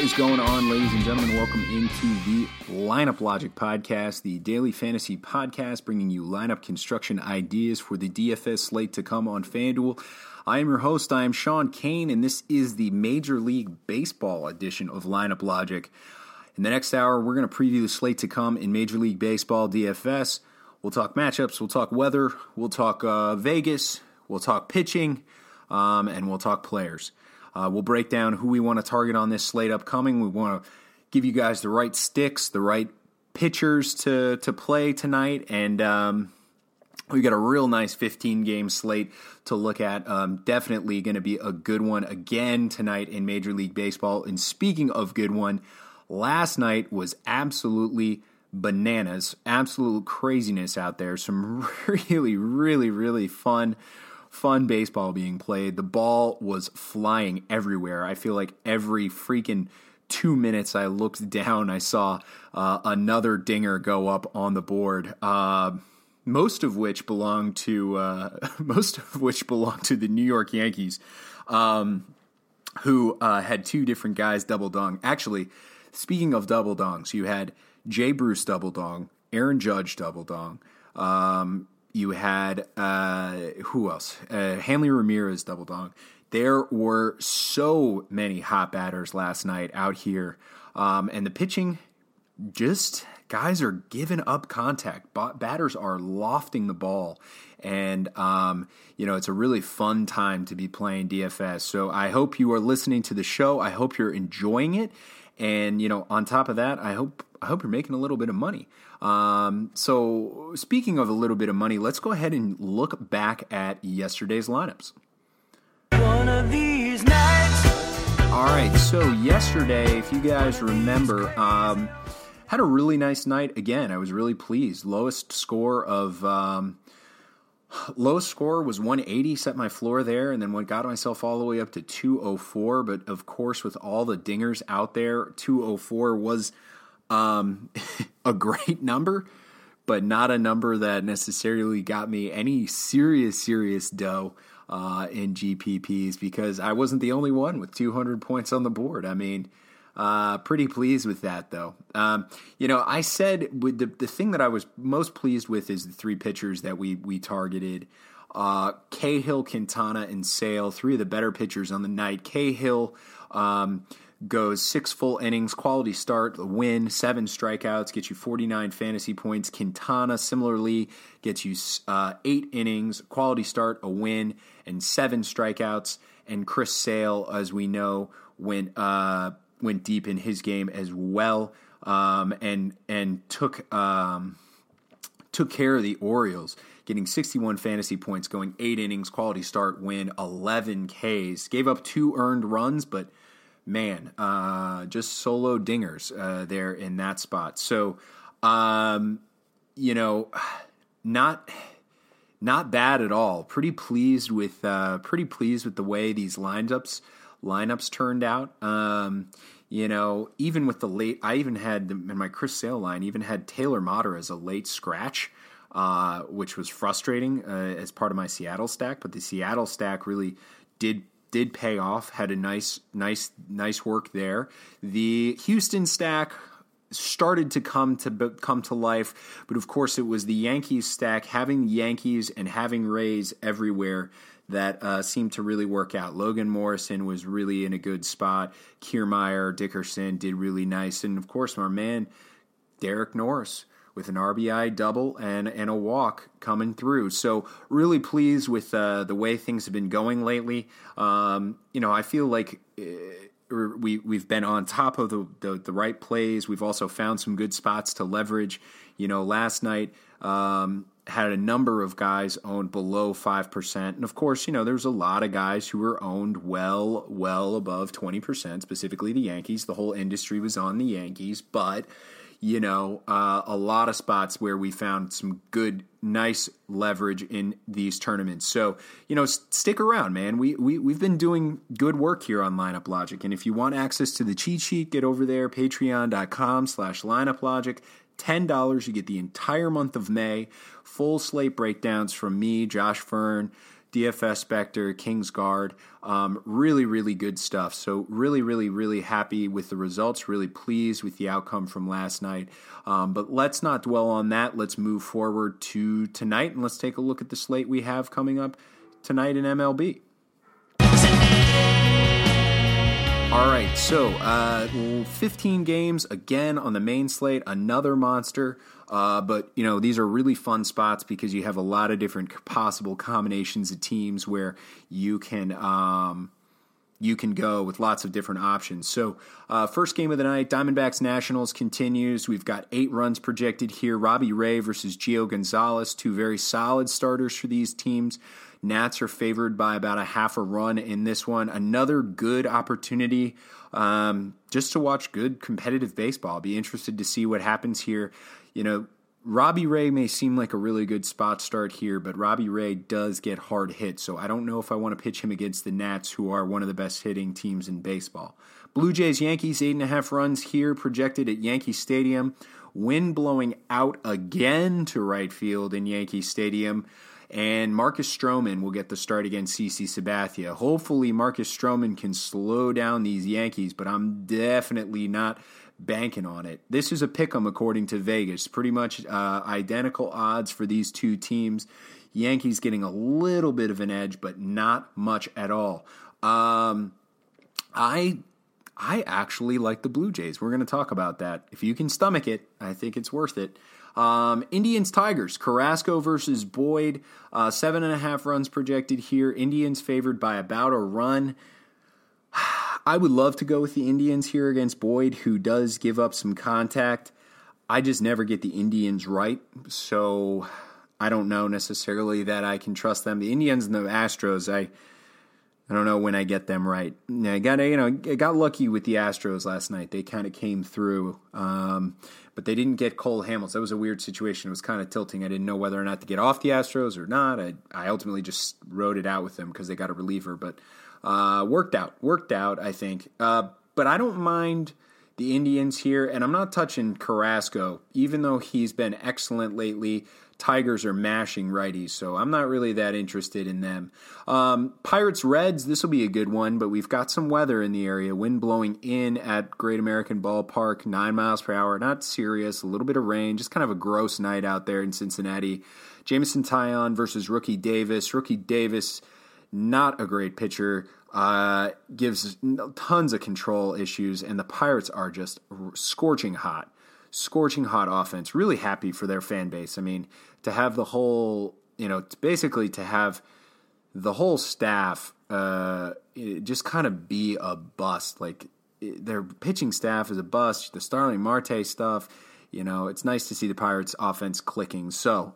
is going on, ladies and gentlemen? Welcome into the Lineup Logic podcast, the daily fantasy podcast bringing you lineup construction ideas for the DFS slate to come on FanDuel. I am your host, I am Sean Kane, and this is the Major League Baseball edition of Lineup Logic. In the next hour, we're going to preview the slate to come in Major League Baseball DFS. We'll talk matchups, we'll talk weather, we'll talk Vegas, we'll talk pitching, and we'll talk players. We'll break down who we want to target on this slate upcoming. We want to give you guys the right sticks, the right pitchers to play tonight, and we got a real nice 15-game slate to look at. Definitely going to be a good one again tonight in Major League Baseball. And speaking of good one, last night was absolutely bananas, absolute craziness out there. Some really fun baseball being played. The ball was flying everywhere. I feel like every freaking 2 minutes I looked down, I saw another dinger go up on the board. Most of which belonged to the New York Yankees, who had two different guys double dong. Actually, speaking of double dongs, you had Jay Bruce double dong, Aaron Judge double dong. You had, who else? Hanley Ramirez double dong. There were so many hot batters last night out here. And the pitching, just guys are giving up contact. Batters are lofting the ball. And, it's a really fun time to be playing DFS. So I hope you are listening to the show. I hope you're enjoying it. And, on top of that, I hope you're making a little bit of money. So speaking of a little bit of money, let's go ahead and look back at yesterday's lineups. One of these nights. All right, so yesterday, if you guys remember, had a really nice night again. I was really pleased. Lowest score was 180, set my floor there, and then got myself all the way up to 204. But of course, with all the dingers out there, 204 was a great number, but not a number that necessarily got me any serious dough in GPPs, because I wasn't the only one with 200 points on the board. I mean, pretty pleased with that, though. I said with the thing that I was most pleased with is the three pitchers that we targeted. Cahill, Quintana, and Sale, three of the better pitchers on the night. Cahill goes 6 full innings, quality start, a win, 7 strikeouts, gets you 49 fantasy points. Quintana similarly gets you 8 innings, quality start, a win, and 7 strikeouts. And Chris Sale, as we know, went deep in his game as well, and took care of the Orioles, getting 61 fantasy points, going 8 innings, quality start, win, 11 Ks. Gave up 2 earned runs, but man, just solo dingers there in that spot. So, not bad at all. Pretty pleased with the way these lineups turned out. Even with the late, I even had in my Chris Sale line, even had Taylor Motter as a late scratch, which was frustrating as part of my Seattle stack. But the Seattle stack really did pay off. Had a nice work there. The Houston stack started to come to life, but of course it was the Yankees stack, having the Yankees and having Rays everywhere, that seemed to really work out. Logan Morrison was really in a good spot. Kiermaier, Dickerson did really nice. And, of course, our man Derek Norris with an RBI double and a walk coming through. So really pleased with the way things have been going lately. I feel like we've been on top of the right plays. We've also found some good spots to leverage. Last night had a number of guys owned below 5%. And of course, there's a lot of guys who were owned well above 20%, specifically the Yankees. The whole industry was on the Yankees, but a lot of spots where we found some good, nice leverage in these tournaments. So, stick around, man. We've been doing good work here on Lineup Logic. And if you want access to the cheat sheet, get over there, patreon.com/lineuplogic. $10, you get the entire month of May, full slate breakdowns from me, Josh Fern, DFS Spectre, Kingsguard. Really, really good stuff. So really, really, really happy with the results. Really pleased with the outcome from last night. But let's not dwell on that. Let's move forward to tonight, and let's take a look at the slate we have coming up tonight in MLB. All right, so 15 games again on the main slate, another monster. But, these are really fun spots because you have a lot of different possible combinations of teams where you can go with lots of different options. So first game of the night, Diamondbacks Nationals continues. We've got 8 runs projected here. Robbie Ray versus Gio Gonzalez, 2 very solid starters for these teams. Nats are favored by about a half a run in this one. Another good opportunity just to watch good competitive baseball. I'll be interested to see what happens here. Robbie Ray may seem like a really good spot start here, but Robbie Ray does get hard hit, so I don't know if I want to pitch him against the Nats, who are one of the best hitting teams in baseball. Blue Jays Yankees, 8.5 runs here projected at Yankee Stadium. Wind blowing out again to right field in Yankee Stadium. And Marcus Stroman will get the start against CC Sabathia. Hopefully Marcus Stroman can slow down these Yankees, but I'm definitely not banking on it. This is a pick'em according to Vegas. Pretty much identical odds for these two teams. Yankees getting a little bit of an edge, but not much at all. I actually like the Blue Jays. We're going to talk about that. If you can stomach it, I think it's worth it. Indians Tigers, Carrasco versus Boyd, 7.5 runs projected here. Indians favored by about a run. I would love to go with the Indians here against Boyd, who does give up some contact. I just never get the Indians right, so I don't know necessarily that I can trust them. The Indians and the Astros, I don't know when I get them right. I got lucky with the Astros last night. They kind of came through, but they didn't get Cole Hamels. That was a weird situation. It was kind of tilting. I didn't know whether or not to get off the Astros or not. I ultimately just rode it out with them because they got a reliever, but worked out, I think. But I don't mind the Indians here, and I'm not touching Carrasco, even though he's been excellent lately. Tigers are mashing righties, so I'm not really that interested in them. Pirates Reds, this will be a good one, but we've got some weather in the area. Wind blowing in at Great American Ballpark, 9 miles per hour. Not serious, a little bit of rain, just kind of a gross night out there in Cincinnati. Jameson Taillon versus Rookie Davis. Rookie Davis, not a great pitcher. Gives tons of control issues, and the Pirates are just scorching hot offense. Really happy for their fan base. I mean, to have the whole, basically to have the whole staff just kind of be a bust. Like, their pitching staff is a bust. The Starling Marte stuff, it's nice to see the Pirates offense clicking. So,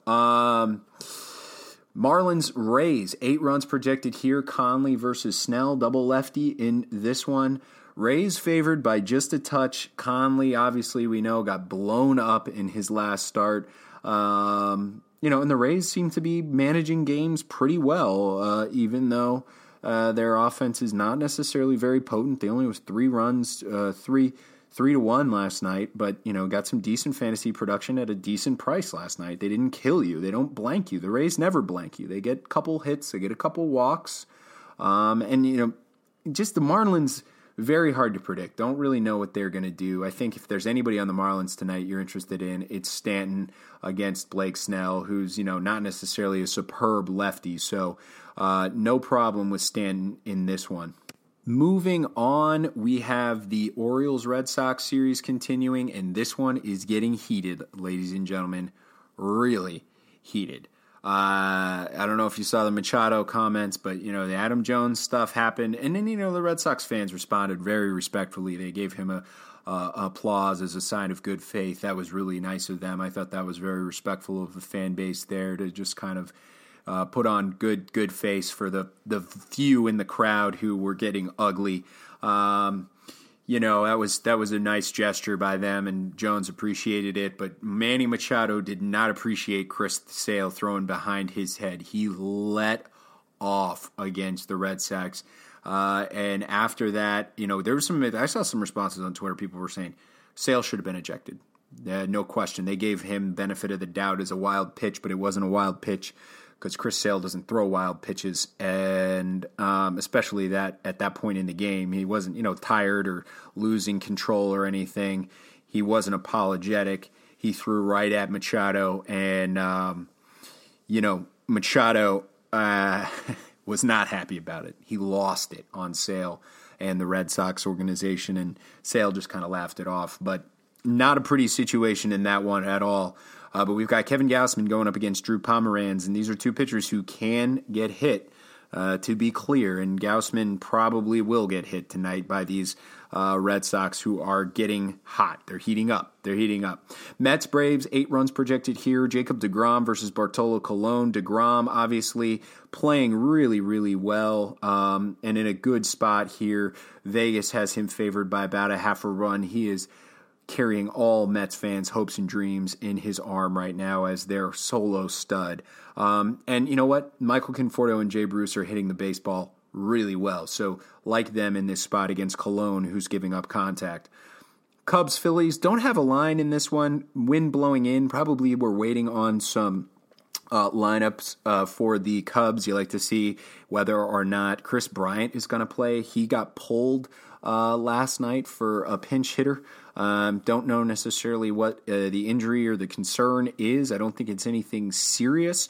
Marlins Rays, 8 runs projected here. Conley versus Snell, double lefty in this one. Rays favored by just a touch. Conley, obviously, we know, got blown up in his last start. And the Rays seem to be managing games pretty well, even though their offense is not necessarily very potent. They only was 3 runs, 3-1 last night, but, got some decent fantasy production at a decent price last night. They didn't kill you. They don't blank you. The Rays never blank you. They get a couple hits. They get a couple walks. Just the Marlins, very hard to predict. Don't really know what they're going to do. I think if there's anybody on the Marlins tonight you're interested in, it's Stanton against Blake Snell, who's, not necessarily a superb lefty. So no problem with Stanton in this one. Moving on, we have the Orioles-Red Sox series continuing, and this one is getting heated, ladies and gentlemen, really heated. I don't know if you saw the Machado comments, but, the Adam Jones stuff happened, and then, the Red Sox fans responded very respectfully. They gave him a applause as a sign of good faith. That was really nice of them. I thought that was very respectful of the fan base there to just kind of put on good face for the few in the crowd who were getting ugly. That was a nice gesture by them, and Jones appreciated it. But Manny Machado did not appreciate Chris Sale throwing behind his head. He let off against the Red Sox, and after that, there was I saw some responses on Twitter. People were saying Sale should have been ejected. No question. They gave him benefit of the doubt as a wild pitch, but it wasn't a wild pitch. because Chris Sale doesn't throw wild pitches, and especially that at that point in the game, he wasn't tired or losing control or anything. He wasn't apologetic. He threw right at Machado, and Machado was not happy about it. He lost it on Sale and the Red Sox organization, and Sale just kind of laughed it off. But not a pretty situation in that one at all. But we've got Kevin Gausman going up against Drew Pomeranz, and these are two pitchers who can get hit, to be clear. And Gausman probably will get hit tonight by these Red Sox who are getting hot. They're heating up. Mets, Braves, 8 runs projected here. Jacob deGrom versus Bartolo Colon. deGrom obviously playing really, really well and in a good spot here. Vegas has him favored by about a half a run. He is carrying all Mets fans' hopes and dreams in his arm right now as their solo stud. And you know what? Michael Conforto and Jay Bruce are hitting the baseball really well. So like them in this spot against Colon, who's giving up contact. Cubs, Phillies, don't have a line in this one. Wind blowing in. Probably we're waiting on some lineups for the Cubs. You like to see whether or not Chris Bryant is going to play. He got pulled last night for a pinch hitter. Don't know necessarily what the injury or the concern is. I don't think it's anything serious.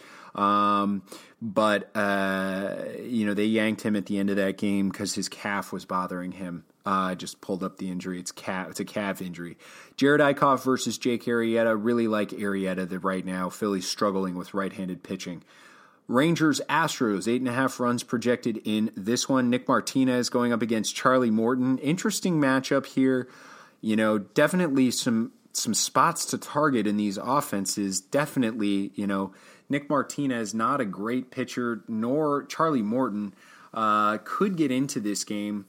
But they yanked him at the end of that game because his calf was bothering him. Just pulled up the injury. It's a calf injury. Jared Eichhoff versus Jake Arrieta. Really like Arrieta right now. Philly's struggling with right-handed pitching. Rangers, Astros, 8.5 runs projected in this one. Nick Martinez going up against Charlie Morton. Interesting matchup here. Definitely some spots to target in these offenses. Definitely, Nick Martinez, not a great pitcher, nor Charlie Morton could get into this game.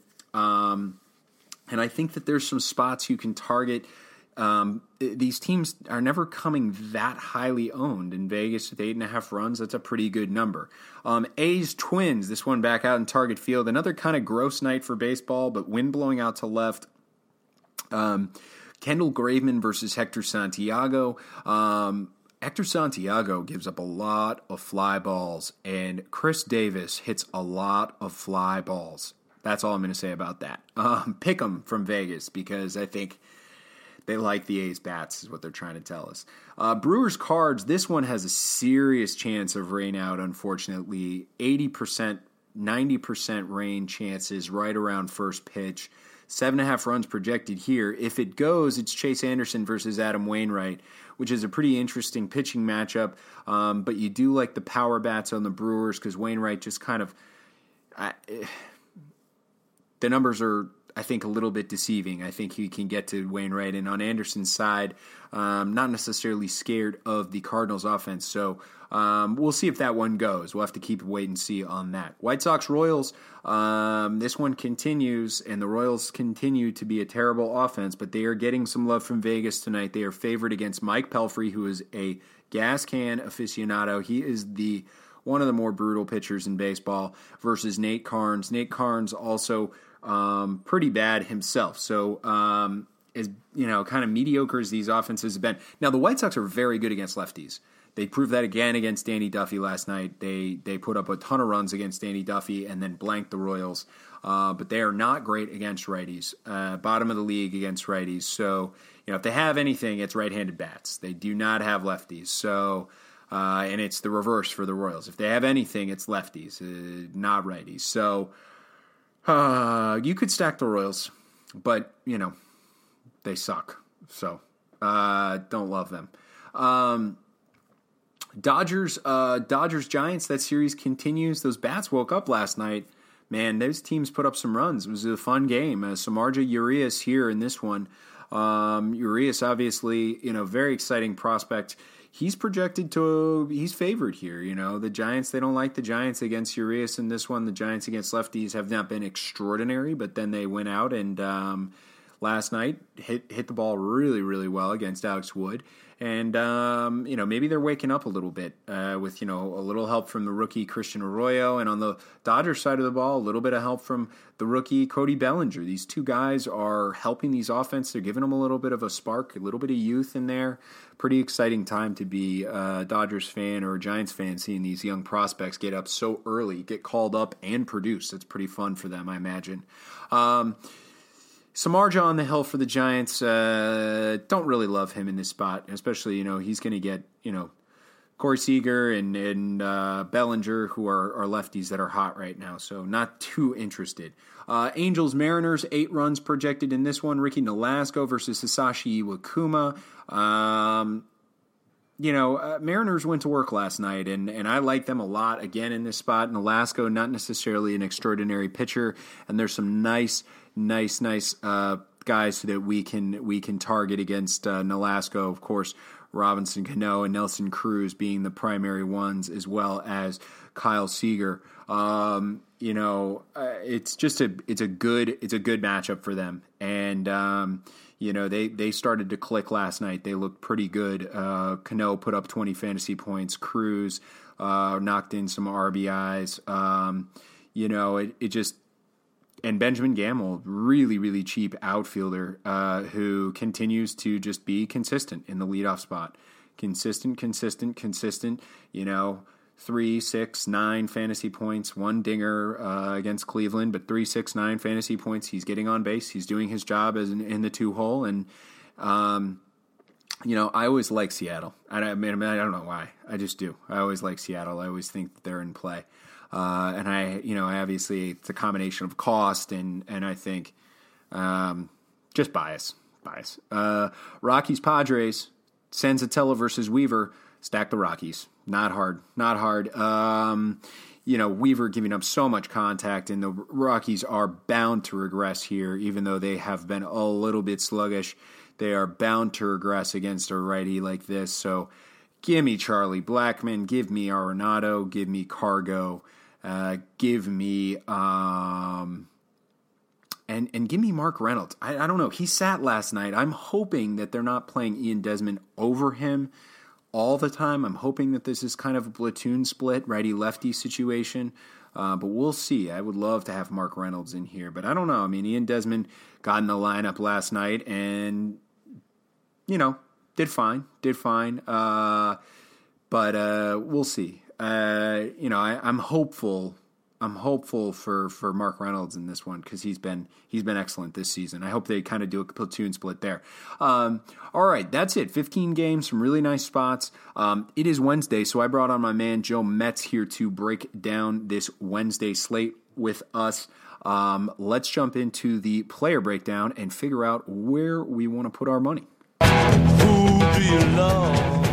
And I think that there's some spots you can target. These teams are never coming that highly owned. In Vegas with 8.5 runs, that's a pretty good number. A's, Twins, this one back out in Target Field. Another kind of gross night for baseball, but wind blowing out to left. Kendall Graveman versus Hector Santiago. Hector Santiago gives up a lot of fly balls, and Chris Davis hits a lot of fly balls. That's all I'm going to say about that. Pick them from Vegas because I think they like the A's bats is what they're trying to tell us. Brewers, Cards, this one has a serious chance of rain out, unfortunately. 80%, 90% rain chances right around first pitch. 7.5 runs projected here. If it goes, it's Chase Anderson versus Adam Wainwright, which is a pretty interesting pitching matchup. But you do like the power bats on the Brewers because Wainwright just kind of the numbers are, I think, a little bit deceiving. I think he can get to Wainwright. And on Anderson's side, not necessarily scared of the Cardinals offense. So we'll see if that one goes. We'll have to keep wait and see on that. White Sox, Royals, this one continues, and the Royals continue to be a terrible offense, but they are getting some love from Vegas tonight. They are favored against Mike Pelfrey, who is a gas can aficionado. He is one of the more brutal pitchers in baseball, versus Nate Karns. Nate Karns also pretty bad himself. So as kind of mediocre as these offenses have been. Now the White Sox are very good against lefties. They proved that again against Danny Duffy last night. They put up a ton of runs against Danny Duffy and then blanked the Royals. But they are not great against righties. Bottom of the league against righties. So if they have anything, it's right-handed bats. They do not have lefties. So and it's the reverse for the Royals. If they have anything, it's lefties, not righties. So you could stack the Royals, but, they suck. So don't love them. Dodgers, Giants, that series continues. Those bats woke up last night. Man, those teams put up some runs. It was a fun game. Samardzija Urias here in this one. Urias, obviously, very exciting prospect. He's he's favored here. The Giants, they don't like the Giants against Urias in this one. The Giants against lefties have not been extraordinary, but then they went out and last night. Hit the ball really, really well against Alex Wood. And, maybe they're waking up a little bit with, a little help from the rookie Christian Arroyo. And on the Dodgers side of the ball, a little bit of help from the rookie Cody Bellinger. These two guys are helping these offense. They're giving them a little bit of a spark, a little bit of youth in there. Pretty exciting time to be a Dodgers fan or a Giants fan, seeing these young prospects get up so early, get called up and produce. It's pretty fun for them, I imagine. Samardzija on the hill for the Giants. Don't really love him in this spot, especially, he's going to get, Corey Seager and Bellinger, who are lefties that are hot right now, so not too interested. Angels Mariners, 8 runs projected in this one. Ricky Nolasco versus Hisashi Iwakuma. Mariners went to work last night, and I like them a lot again in this spot. Nolasco, not necessarily an extraordinary pitcher, and there's some nice guys that we can target against Nolasco. Of course, Robinson Cano and Nelson Cruz being the primary ones, as well as Kyle Seager. It's a good matchup for them, and they started to click last night. They looked pretty good. Cano put up 20 fantasy points. Cruz knocked in some RBIs. And Benjamin Gamble, really, really cheap outfielder who continues to just be consistent in the leadoff spot. Consistent. 3, 6, 9 fantasy points, 1 dinger against Cleveland, but 3, 6, 9 fantasy points. He's getting on base. He's doing his job in the 2-hole. And, I always like Seattle. I don't know why. I just do. I always like Seattle. I always think that they're in play. And I obviously it's a combination of cost and I think just bias. Rockies Padres, Senzatella versus Weaver. Stack the Rockies. Not hard. Weaver giving up so much contact, and the Rockies are bound to regress here, even though they have been a little bit sluggish. They are bound to regress against a righty like this. So give me Charlie Blackmon, give me Arenado, give me Cargo. Give me and give me Mark Reynolds. I don't know. He sat last night. I'm hoping that they're not playing Ian Desmond over him all the time. I'm hoping that this is kind of a platoon split, righty-lefty situation. But we'll see. I would love to have Mark Reynolds in here. But I don't know. I mean, Ian Desmond got in the lineup last night and, did fine. But we'll see. I'm hopeful. I'm hopeful for Mark Reynolds in this one because he's been excellent this season. I hope they kind of do a platoon split there. All right, that's it. 15 games, some really nice spots. It is Wednesday, so I brought on my man Joe Metz here to break down this Wednesday slate with us. Let's jump into the player breakdown and figure out where we want to put our money. Who do you love?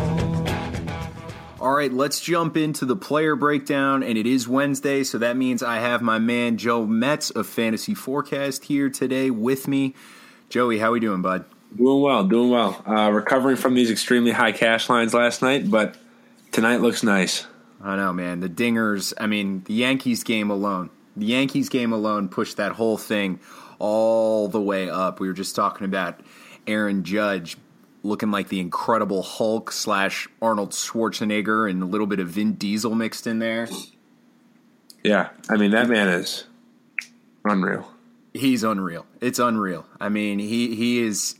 All right, let's jump into the player breakdown, and it is Wednesday, so that means I have my man Joe Metz of Fantasy Forecast here today with me. Joey, how we doing, bud? Doing well. Recovering from these extremely high cash lines last night, but tonight looks nice. I know, man. The dingers, the Yankees game alone pushed that whole thing all the way up. We were just talking about Aaron Judge looking like the Incredible Hulk / Arnold Schwarzenegger and a little bit of Vin Diesel mixed in there. Yeah, that man is unreal. He's unreal. It's unreal. He is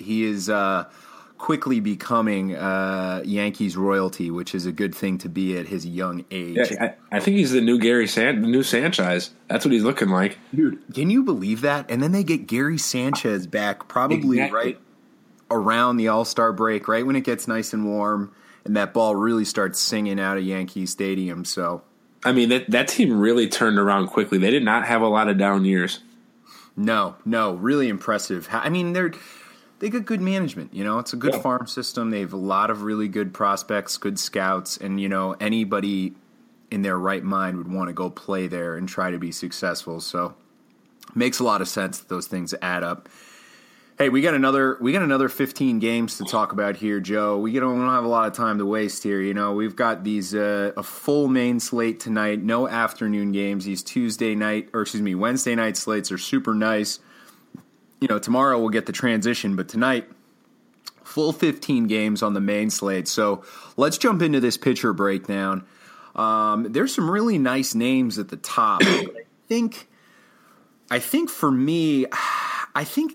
quickly becoming Yankees royalty, which is a good thing to be at his young age. Yeah, I think he's the new the new Sanchez. That's what he's looking like. Dude, can you believe that? And then they get Gary Sanchez back probably right around the All-Star break, right when it gets nice and warm, and that ball really starts singing out of Yankee Stadium. So, that team really turned around quickly. They did not have a lot of down years. No, really impressive. They got good management. It's a good farm system. They have a lot of really good prospects, good scouts, and anybody in their right mind would want to go play there and try to be successful. So, makes a lot of sense that those things add up. Hey, we got another 15 games to talk about here, Joe. We don't have a lot of time to waste here. We've got these a full main slate tonight, no afternoon games. These Wednesday night slates are super nice. tomorrow we'll get the transition, but tonight, full 15 games on the main slate. So let's jump into this pitcher breakdown. There's some really nice names at the top. But I think for me, I think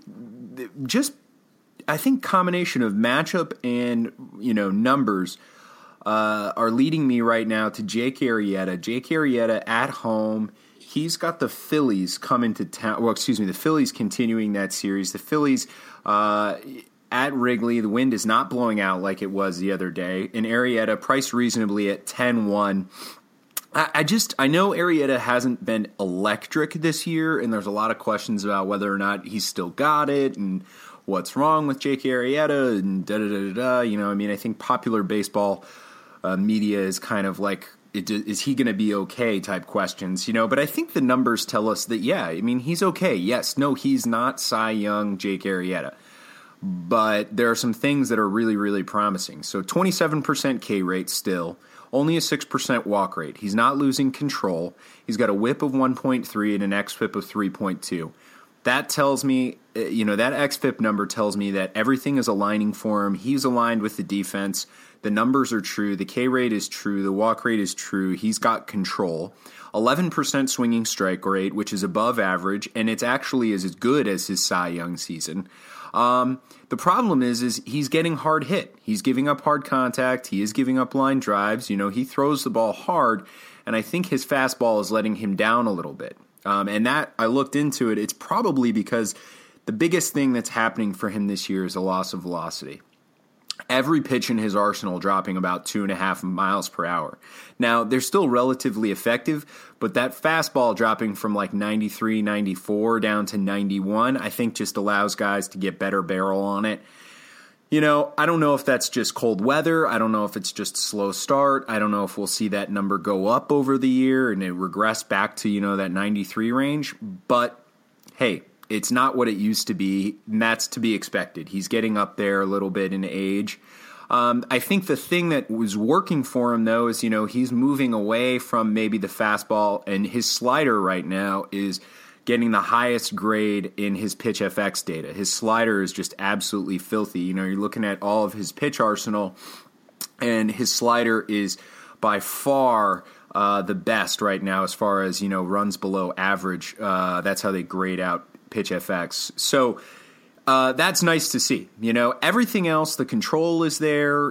combination of matchup and numbers are leading me right now to Jake Arrieta. Jake Arrieta at home. He's got the Phillies coming to town. Well, excuse me, the Phillies continuing that series. The Phillies at Wrigley. The wind is not blowing out like it was the other day. And Arrieta priced reasonably at 10-1. I know Arrieta hasn't been electric this year, and there's a lot of questions about whether or not he's still got it and what's wrong with Jake Arrieta and da-da-da-da-da. I think popular baseball media is kind of like, is he going to be okay type questions, but I think the numbers tell us that, he's okay. Yes, no, he's not Cy Young Jake Arrieta, but there are some things that are really, really promising. So 27% K rate still, only a 6% walk rate. He's not losing control. He's got a whip of 1.3 and an xFIP of 3.2. That tells me, that xFIP number tells me that everything is aligning for him. He's aligned with the defense. The numbers are true. The K rate is true. The walk rate is true. He's got control. 11% swinging strike rate, which is above average, and it's actually as good as his Cy Young season. The problem is he's getting hard hit. He's giving up hard contact. He is giving up line drives. He throws the ball hard, and I think his fastball is letting him down a little bit. And that, I looked into it, it's probably because the biggest thing that's happening for him this year is a loss of velocity. Every pitch in his arsenal dropping about 2.5 miles per hour. Now, they're still relatively effective, but that fastball dropping from like 93, 94 down to 91, I think just allows guys to get better barrel on it. I don't know if that's just cold weather. I don't know if it's just a slow start. I don't know if we'll see that number go up over the year and it regress back to, that 93 range. But, hey, it's not what it used to be, and that's to be expected. He's getting up there a little bit in age. I think the thing that was working for him, though, is, he's moving away from maybe the fastball, and his slider right now is getting the highest grade in his pitch FX data. His slider is just absolutely filthy. You're looking at all of his pitch arsenal, and his slider is by far the best right now as far as, runs below average. That's how they grade out pitch FX. So that's nice to see. Everything else, the control is there.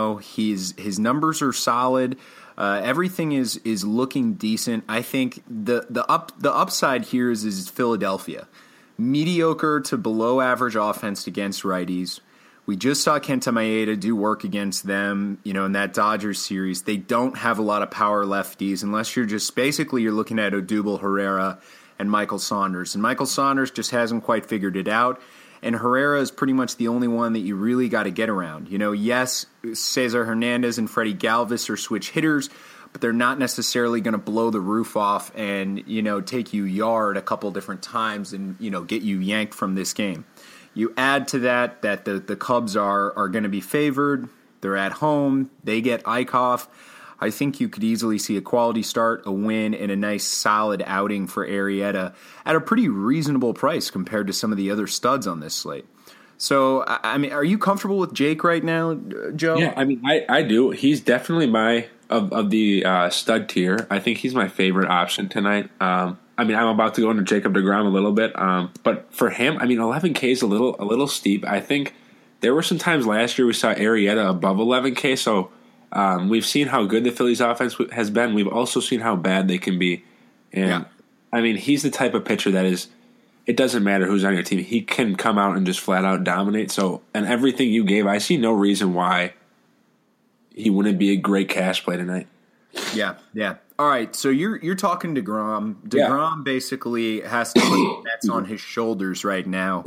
His numbers are solid. Everything is looking decent. I think the upside here is Philadelphia. Mediocre to below average offense against righties. We just saw Kenta Maeda do work against them, in that Dodgers series. They don't have a lot of power lefties unless you're looking at Odubel Herrera and Michael Saunders. And Michael Saunders just hasn't quite figured it out. And Herrera is pretty much the only one that you really got to get around. Yes, Cesar Hernandez and Freddie Galvis are switch hitters, but they're not necessarily going to blow the roof off and, take you yard a couple different times and, get you yanked from this game. You add to that the Cubs are going to be favored. They're at home. They get Eichhoff. I think you could easily see a quality start, a win, and a nice solid outing for Arrieta at a pretty reasonable price compared to some of the other studs on this slate. So, are you comfortable with Jake right now, Joe? Yeah, I do. He's definitely my of the stud tier. I think he's my favorite option tonight. I'm about to go into Jacob deGrom a little bit, but for him, 11K is a little steep. I think there were some times last year we saw Arrieta above 11K, so. We've seen how good the Phillies offense has been. We've also seen how bad they can be. And, he's the type of pitcher that is, it doesn't matter who's on your team. He can come out and just flat out dominate. So, and everything you gave, I see no reason why he wouldn't be a great cash play tonight. Yeah. All right, so you're talking DeGrom. DeGrom basically has to put the Mets on his shoulders right now.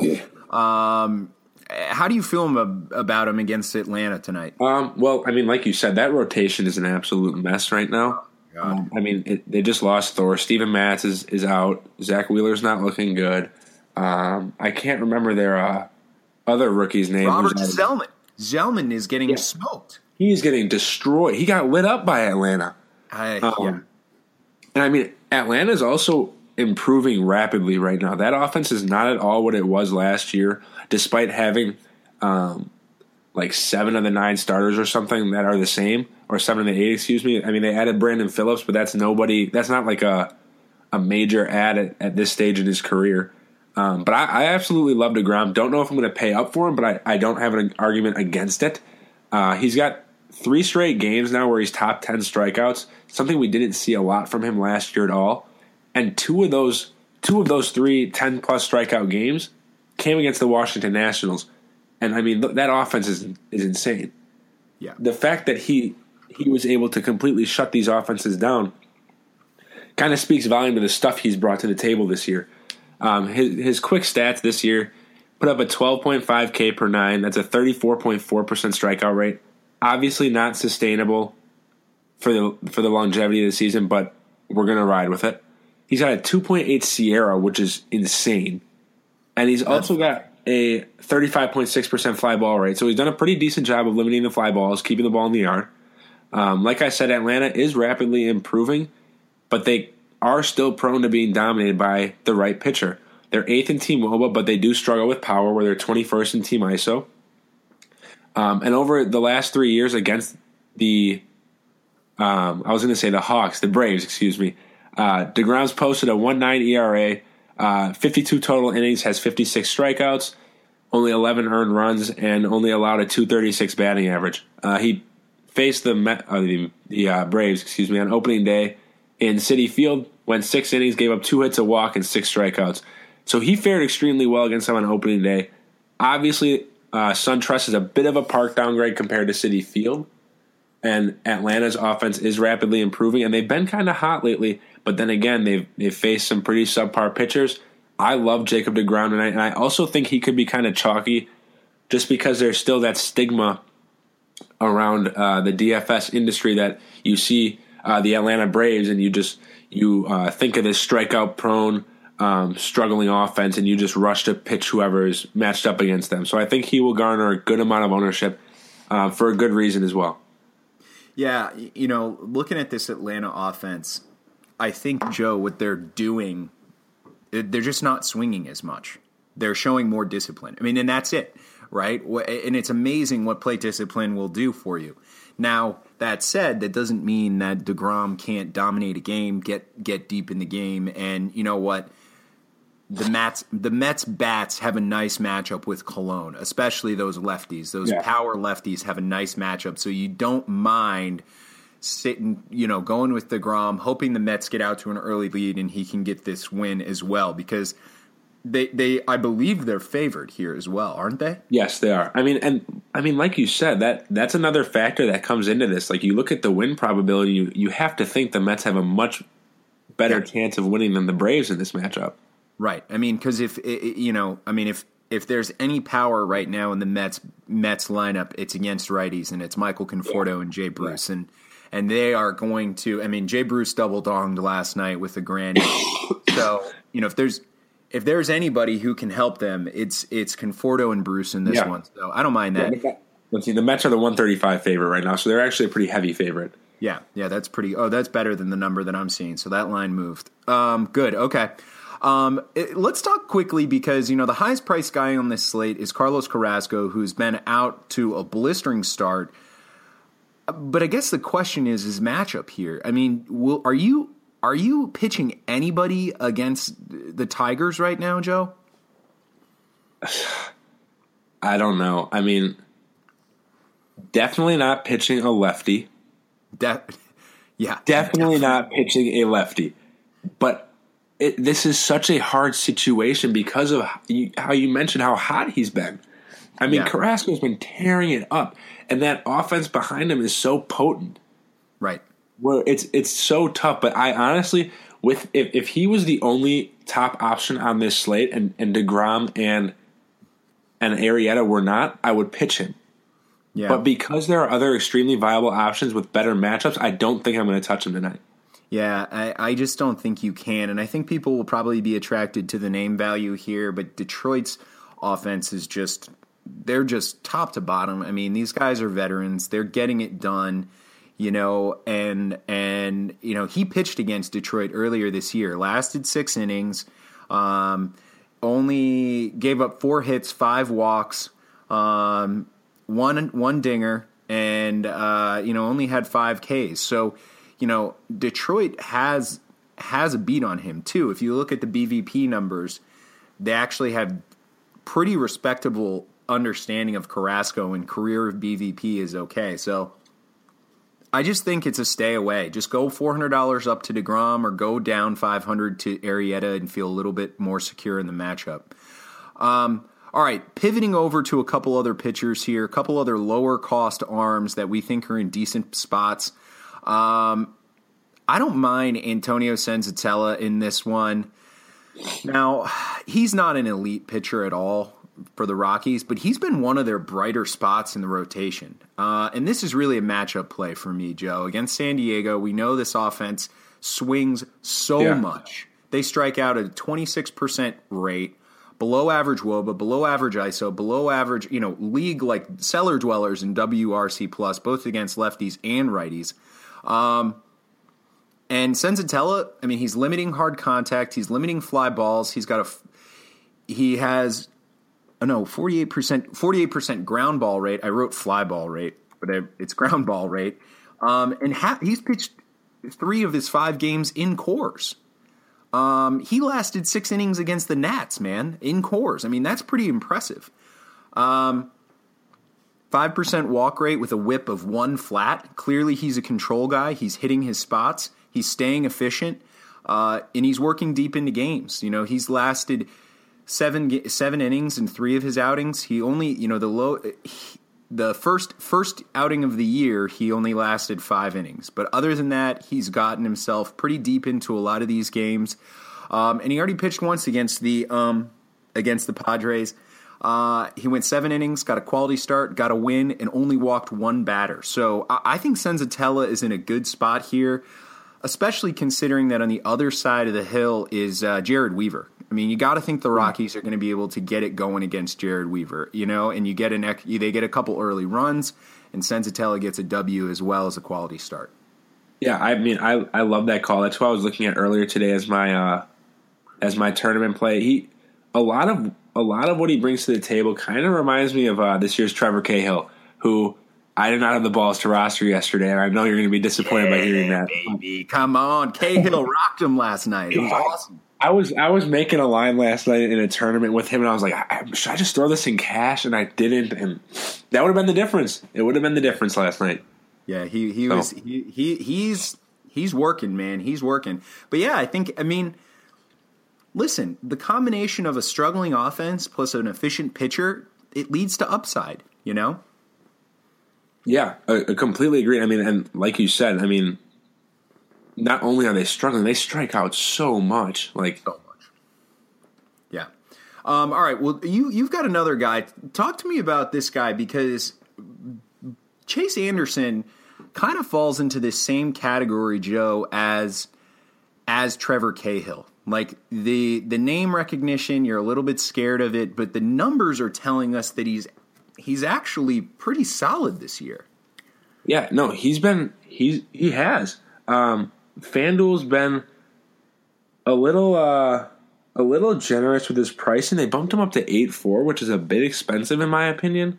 How do you feel about him against Atlanta tonight? Well, like you said, that rotation is an absolute mess right now. They just lost Thor. Steven Matz is out. Zach Wheeler's not looking good. I can't remember their other rookie's name. Robert Zellman. Zellman is getting smoked. He's getting destroyed. He got lit up by Atlanta. And Atlanta's also improving rapidly right now. That offense is not at all what it was last year, despite having like 7 of the 9 starters or something that are the same, or 7 of the 8, excuse me. I mean, they added Brandon Phillips, but that's not like a major add at this stage in his career. But I absolutely love DeGrom. Don't know if I'm going to pay up for him, but I don't have an argument against it. He's got 3 straight games now where he's top 10 strikeouts, something we didn't see a lot from him last year at all. And two of those 3 10-plus strikeout games came against the Washington Nationals. And, I mean, that offense is insane. Yeah. The fact that he was able to completely shut these offenses down kind of speaks volume to the stuff he's brought to the table this year. His quick stats this year put up a 12.5 K per 9. That's a 34.4% strikeout rate. Obviously not sustainable for the longevity of the season, but we're going to ride with it. He's got a 2.8 Sierra, which is insane. And he's also got a 35.6% fly ball rate. So he's done a pretty decent job of limiting the fly balls, keeping the ball in the yard. Like I said, Atlanta is rapidly improving, but they are still prone to being dominated by the right pitcher. They're 8th in team WOBA, but they do struggle with power, where they're 21st in team ISO. And over the last 3 years against the Braves, excuse me, DeGrom's posted a 1.9 ERA, 52 total innings, has 56 strikeouts, only 11 earned runs, and only allowed a 236 batting average. He faced the Braves, on opening day in Citi Field, went 6 innings, gave up 2 hits, a walk, and 6 strikeouts. So he fared extremely well against them on opening day. Obviously, SunTrust is a bit of a park downgrade compared to Citi Field, and Atlanta's offense is rapidly improving, and they've been kind of hot lately, but then again, they've faced some pretty subpar pitchers. I love Jacob deGrom tonight, and I also think he could be kind of chalky just because there's still that stigma around the DFS industry that you see the Atlanta Braves, and you think of this strikeout-prone, struggling offense, and you just rush to pitch whoever is matched up against them. So I think he will garner a good amount of ownership for a good reason as well. Yeah, looking at this Atlanta offense, I think, Joe, what they're doing, they're just not swinging as much. They're showing more discipline. I mean, and that's it, right? And it's amazing what plate discipline will do for you. Now, that said, that doesn't mean that DeGrom can't dominate a game, get deep in the game, and you know what? The Mets bats have a nice matchup with Cologne, especially those lefties. Those power lefties have a nice matchup, so you don't mind sitting, going with DeGrom, hoping the Mets get out to an early lead and he can get this win as well, because I believe they're favored here as well, aren't they? Yes, they are. I mean, like you said, that's another factor that comes into this. Like, you look at the win probability, you have to think the Mets have a much better chance of winning than the Braves in this matchup. Right. I mean, because if there's any power right now in the Mets lineup, it's against righties, and it's Michael Conforto and Jay Bruce, and they are going to. I mean, Jay Bruce double donged last night with the granny. So if there's anybody who can help them, it's Conforto and Bruce in this one. So I don't mind that. Let's see. The Mets are the 135 favorite right now, so they're actually a pretty heavy favorite. Yeah, that's pretty. Oh, that's better than the number that I'm seeing. So that line moved. Good. Okay. Let's talk quickly because, the highest priced guy on this slate is Carlos Carrasco, who's been out to a blistering start. But I guess the question is his matchup here. I mean, are you pitching anybody against the Tigers right now, Joe? I don't know. I mean, definitely not pitching a lefty. Definitely not pitching a lefty. But this is such a hard situation because of how you mentioned how hot he's been. I mean, Carrasco's been tearing it up, and that offense behind him is so potent. Right. Where it's so tough. But I honestly, if he was the only top option on this slate, and DeGrom and Arrieta were not, I would pitch him. Yeah. But because there are other extremely viable options with better matchups, I don't think I'm going to touch him tonight. Yeah, I just don't think you can, and I think people will probably be attracted to the name value here, but Detroit's offense is they're just top to bottom. I mean, these guys are veterans. They're getting it done. and he pitched against Detroit earlier this year, lasted 6 innings, only gave up 4 hits, 5 walks, one dinger, and only had 5 Ks. So, Detroit has a beat on him too. If you look at the BVP numbers, they actually have pretty respectable understanding of Carrasco, and career BVP is okay. So I just think it's a stay away. Just go $400 up to DeGrom, or go down $500 to Arrieta and feel a little bit more secure in the matchup. All right, pivoting over to a couple other pitchers here, a couple other lower cost arms that we think are in decent spots. I don't mind Antonio Senzatella in this one. Now, he's not an elite pitcher at all for the Rockies, but he's been one of their brighter spots in the rotation. And this is really a matchup play for me, Joe. Against San Diego, we know this offense swings so much. They strike out at a 26% rate, below average WOBA, below average ISO, below average, league like cellar dwellers in WRC plus, both against lefties and righties. And Senzatella, he's limiting hard contact, he's limiting fly balls, he has 48% ground ball rate. I wrote fly ball rate, but it's ground ball rate. And he's pitched 3 of his 5 games in Coors. He lasted 6 innings against the Nats, man, in Coors. That's pretty impressive. 5% walk rate with a whip of 1 flat. Clearly he's a control guy. He's hitting his spots. He's staying efficient. And he's working deep into games. He's lasted 7 innings in 3 of his outings. He only, the first outing of the year, he only lasted 5 innings. But other than that, he's gotten himself pretty deep into a lot of these games. And he already pitched once against the Padres. He went 7 innings, got a quality start, got a win, and only walked 1 batter. So I think Senzatella is in a good spot here, especially considering that on the other side of the hill is Jared Weaver. You got to think the Rockies are going to be able to get it going against Jared Weaver, and they get a couple early runs, and Senzatella gets a W as well as a quality start. Yeah, I love that call. That's what I was looking at earlier today as my tournament play. A lot of what he brings to the table kind of reminds me of this year's Trevor Cahill, who I did not have the balls to roster yesterday, and I know you're going to be disappointed by hearing that. Baby, come on, Cahill rocked him last night. It was awesome. I was making a line last night in a tournament with him, and I was like, should I just throw this in cash? And I didn't, and that would have been the difference. It would have been the difference last night. Yeah, he's working, man. He's working. But yeah, I think listen, the combination of a struggling offense plus an efficient pitcher, it leads to upside. Yeah, I completely agree. And like you said, not only are they struggling, they strike out so much. So much. Yeah. All right. Well, you've got another guy. Talk to me about this guy, because Chase Anderson kind of falls into this same category, Joe, as Trevor Cahill. The name recognition, you're a little bit scared of it, but the numbers are telling us that he's actually pretty solid this year. Yeah. No, he has. FanDuel's been a little generous with his pricing. They bumped him up to 8.4, which is a bit expensive in my opinion.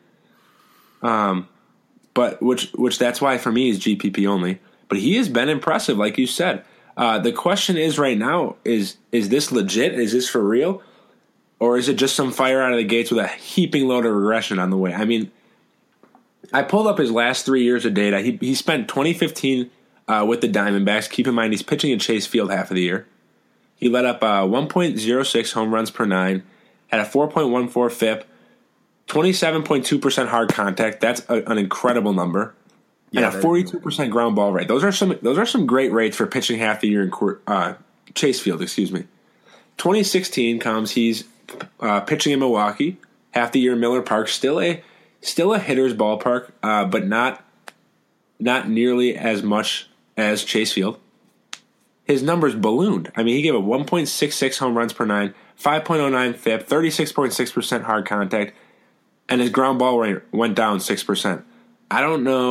But which that's why for me is GPP only. But he has been impressive, like you said. The question is right now is this legit? Is this for real, or is it just some fire out of the gates with a heaping load of regression on the way? I pulled up his last 3 years of data. He spent 2015. With the Diamondbacks. Keep in mind he's pitching in Chase Field half of the year. He let up 1.06 home runs per 9, had a 4.14 FIP, 27.2% hard contact. That's an incredible number. And a 42% ground ball rate. Those are some great rates for pitching half the year in Chase Field. 2016 comes. He's pitching in Milwaukee half the year in Miller Park. Still a hitter's ballpark, but not nearly as much as Chase Field. His numbers ballooned. He gave up 1.66 home runs per 9, 5.09 FIP, 36.6% hard contact, and his ground ball rate went down 6%. I don't know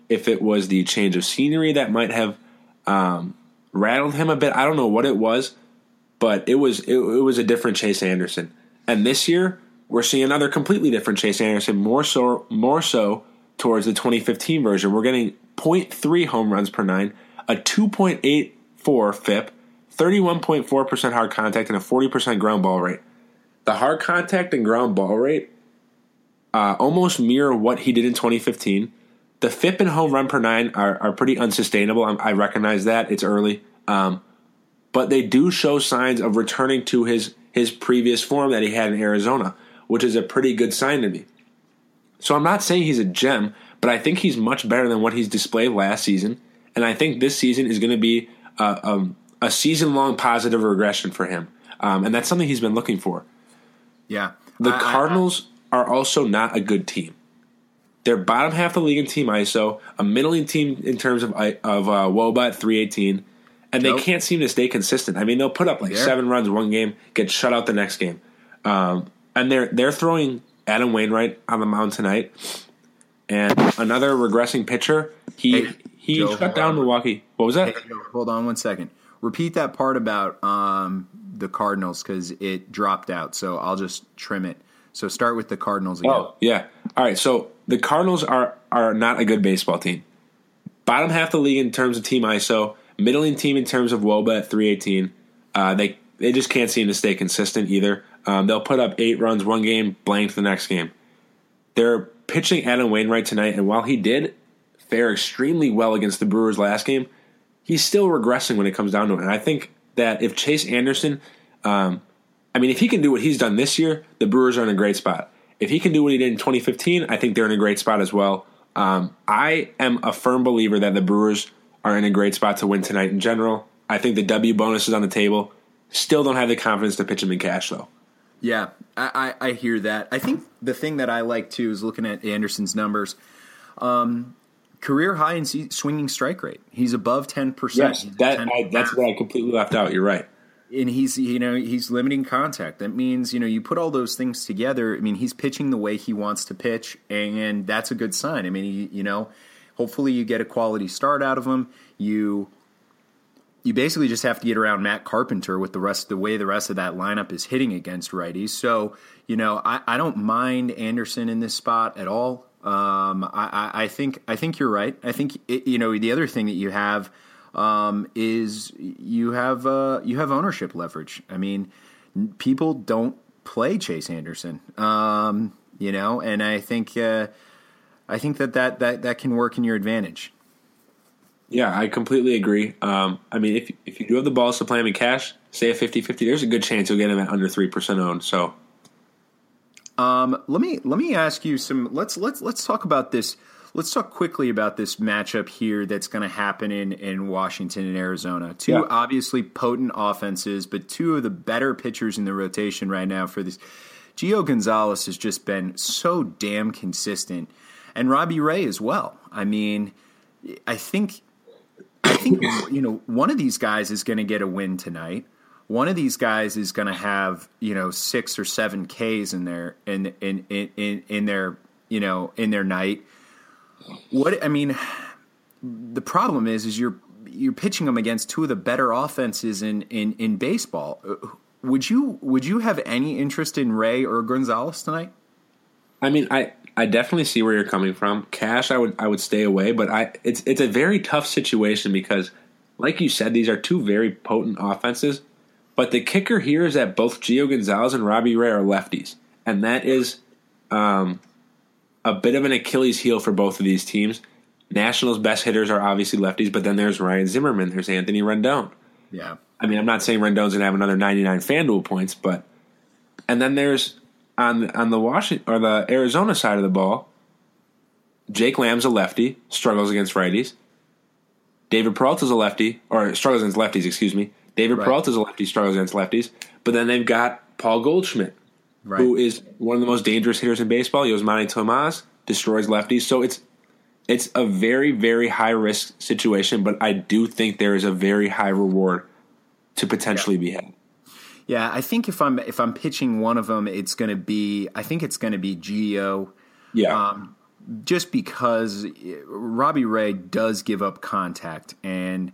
if it was the change of scenery that might have rattled him a bit. I don't know what it was, but it was a different Chase Anderson. And this year, we're seeing another completely different Chase Anderson, more so towards the 2015 version. We're getting 0.3 home runs per nine, a 2.84 FIP, 31.4% hard contact, and a 40% ground ball rate. The hard contact and ground ball rate almost mirror what he did in 2015. The FIP and home run per nine are pretty unsustainable. I recognize that. It's early. But they do show signs of returning to his previous form that he had in Arizona, which is a pretty good sign to me. So I'm not saying he's a gem, but I think he's much better than what he's displayed last season. And I think this season is going to be a season-long positive regression for him. And that's something he's been looking for. Yeah. The Cardinals are also not a good team. They're bottom half of the league in team ISO, a middling team in terms of WOBA at 318, and they can't seem to stay consistent. I mean, they'll put up like 7 runs one game, get shut out the next game. And they're throwing Adam Wainwright on the mound tonight. And another regressing pitcher, he shut down Milwaukee. What was that? Hey, Joe, hold on one second. Repeat that part about the Cardinals because it dropped out, so I'll just trim it. So start with the Cardinals again. Oh, yeah. All right, so the Cardinals are not a good baseball team. Bottom half of the league in terms of team ISO, middling team in terms of WOBA at 318. They just can't seem to stay consistent either. They'll put up 8 runs one game, blank the next game. They're pitching Adam Wainwright tonight, and while he did fare extremely well against the Brewers last game, he's still regressing when it comes down to it. And I think that if Chase Anderson if he can do what he's done this year, the Brewers are in a great spot. If he can do what he did in 2015, I think they're in a great spot as well. I am a firm believer that the Brewers are in a great spot to win tonight in general. I think the W bonus is on the table. Still don't have the confidence to pitch him in cash, though. Yeah, I hear that. I think the thing that I like, too, is looking at Anderson's numbers. Career high in swinging strike rate. He's above 10%. Yes, that's what I completely left out. You're right. And he's limiting contact. That means, you put all those things together. I mean, he's pitching the way he wants to pitch, and that's a good sign. I mean, hopefully you get a quality start out of him. You basically just have to get around Matt Carpenter with the way the rest of that lineup is hitting against righties. So, I don't mind Anderson in this spot at all. I think you're right. I think the other thing that you have is you have ownership leverage. I mean, people don't play Chase Anderson, and I think that can work in your advantage. Yeah, I completely agree. If you do have the balls to play him in cash, say a 50-50, there's a good chance you'll get him at under 3% owned. So, let me ask you some. Let's talk about this. Let's talk quickly about this matchup here that's going to happen in Washington and Arizona. Two obviously potent offenses, but two of the better pitchers in the rotation right now for this. Gio Gonzalez has just been so damn consistent, and Robbie Ray as well. I mean, I think one of these guys is going to get a win tonight. One of these guys is going to have 6 or 7 Ks in their night. The problem is you're pitching them against two of the better offenses in baseball. Would you have any interest in Ray or Gonzalez tonight? I mean, I definitely see where you're coming from. Cash, I would stay away, but it's a very tough situation because, like you said, these are two very potent offenses. But the kicker here is that both Gio Gonzalez and Robbie Ray are lefties, and that is a bit of an Achilles heel for both of these teams. Nationals' best hitters are obviously lefties, but then there's Ryan Zimmerman, there's Anthony Rendon. Yeah, I mean, I'm not saying Rendon's going to have another 99 FanDuel points, and then there's on the Washington or the Arizona side of the ball, Jake Lamb's a lefty, struggles against righties. David Peralta's a lefty, or struggles against lefties, excuse me. David Peralta's a lefty, struggles against lefties. But then they've got Paul Goldschmidt, who is one of the most dangerous hitters in baseball. Yosmani Tomas destroys lefties. So it's a very, very high-risk situation, but I do think there is a very high reward to potentially be had. Yeah, I think if I'm pitching one of them, it's going to be Gio. Yeah. just because Robbie Ray does give up contact, and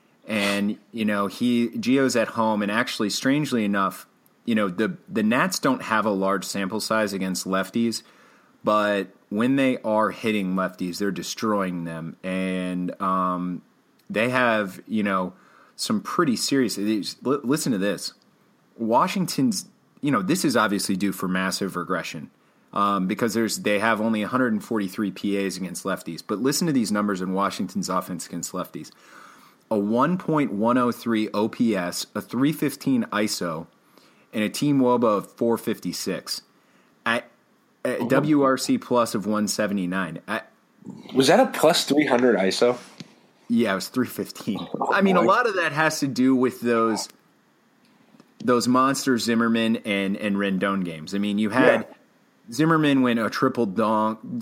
Gio's at home, and actually, strangely enough, the Nats don't have a large sample size against lefties, but when they are hitting lefties, they're destroying them, and they have some pretty serious. Listen to this, Washington's. This is obviously due for massive regression. Because they have only 143 PAs against lefties. But listen to these numbers in Washington's offense against lefties. A 1.103 OPS, a 315 ISO, and a team WOBA of 456. At WRC plus of 179. Was that a plus 300 ISO? Yeah, it was 315. I mean, a lot of that has to do with those monster Zimmerman and Rendon games. I mean, you had... Yeah. Zimmerman went triple dong in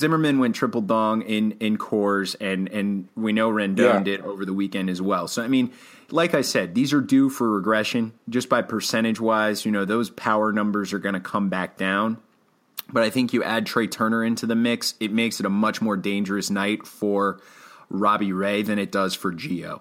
Coors, and we know Rendon did over the weekend as well. So, I mean, like I said, these are due for regression. Just by percentage-wise, those power numbers are going to come back down. But I think you add Trey Turner into the mix, it makes it a much more dangerous night for Robbie Ray than it does for Gio.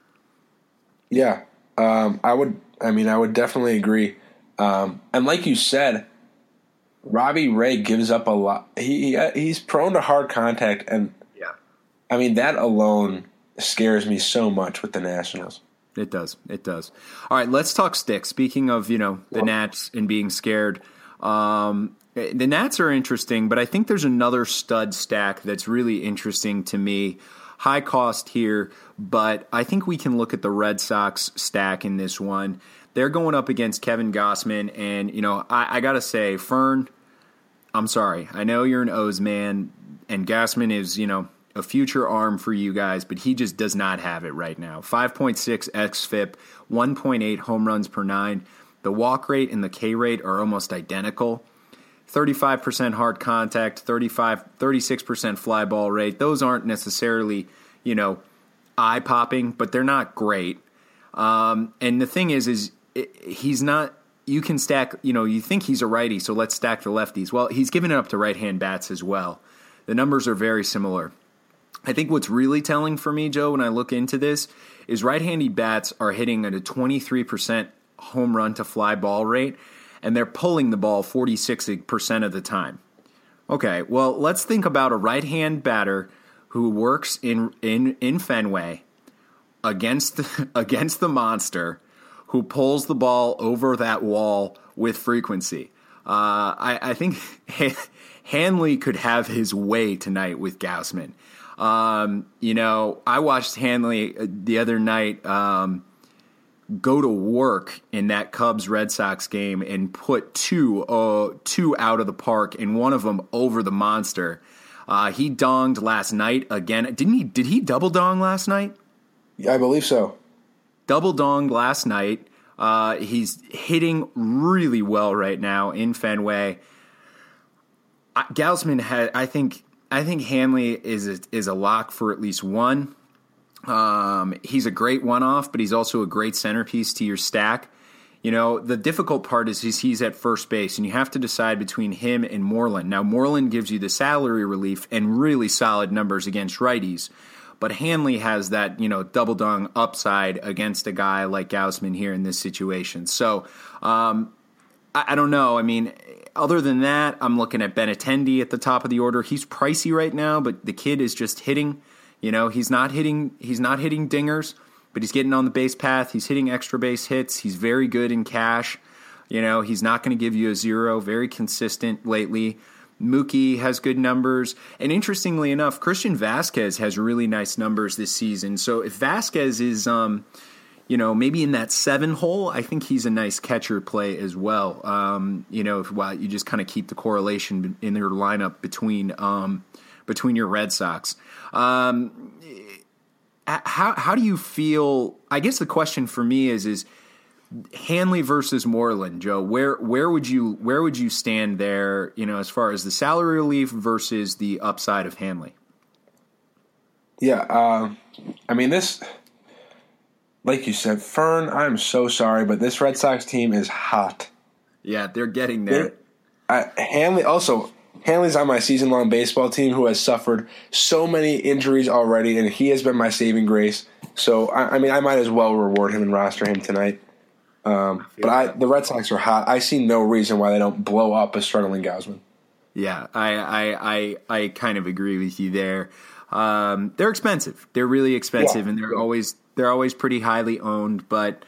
Yeah, I would definitely agree. And like you said, Robbie Ray gives up a lot. He's prone to hard contact, and I mean that alone scares me so much with the Nationals. It does. All right, let's talk sticks. Speaking of the Nats and being scared, the Nats are interesting, but I think there's another stud stack that's really interesting to me. High cost here, but I think we can look at the Red Sox stack in this one. They're going up against Kevin Gausman, and, I got to say, Fern, I'm sorry. I know you're an O's man, and Gausman is, a future arm for you guys, but he just does not have it right now. 5.6 xFIP, 1.8 home runs per 9. The walk rate and the K rate are almost identical. 35% hard contact, 36% fly ball rate. Those aren't necessarily, eye-popping, but they're not great. And the thing is he's not, you can stack, you think he's a righty, so let's stack the lefties. Well, he's given it up to right-hand bats as well. The numbers are very similar. I think what's really telling for me, Joe, when I look into this, is right-handed bats are hitting at a 23% home run to fly ball rate, and they're pulling the ball 46% of the time. Okay, well, let's think about a right-hand batter who works in Fenway against the monster, who pulls the ball over that wall with frequency. I think Hanley could have his way tonight with Gausman. I watched Hanley the other night go to work in that Cubs-Red Sox game and put two out of the park, and one of them over the monster. He donged last night again. Did he double dong last night? Yeah, I believe so. Double donged last night. He's hitting really well right now in Fenway. Gausman had, I think Hanley is a lock for at least one. He's a great one-off, but he's also a great centerpiece to your stack. The difficult part is he's at first base, and you have to decide between him and Moreland. Now, Moreland gives you the salary relief and really solid numbers against righties, but Hanley has that, double dong upside against a guy like Gausman here in this situation. So, I don't know. I mean, other than that, I'm looking at Benintendi at the top of the order. He's pricey right now, but the kid is just hitting. He's not hitting dingers, but he's getting on the base path. He's hitting extra base hits. He's very good in cash. He's not going to give you a zero. Very consistent lately. Mookie has good numbers. And interestingly enough, Christian Vasquez has really nice numbers this season. So if Vasquez is, maybe in that 7 hole, I think he's a nice catcher play as well. While you just kind of keep the correlation in your lineup between your Red Sox. How do you feel? I guess the question for me is Hanley versus Moreland, Joe. Where would you stand there? As far as the salary relief versus the upside of Hanley. Yeah, this, like you said, Fern. I'm so sorry, but this Red Sox team is hot. Yeah, they're getting there. Hanley also. Hanley's on my season-long baseball team who has suffered so many injuries already, and he has been my saving grace. So, I mean, I might as well reward him and roster him tonight. But the Red Sox are hot. I see no reason why they don't blow up a struggling Gausman. Yeah, I kind of agree with you there. They're expensive. They're really expensive, and they're always pretty highly owned. But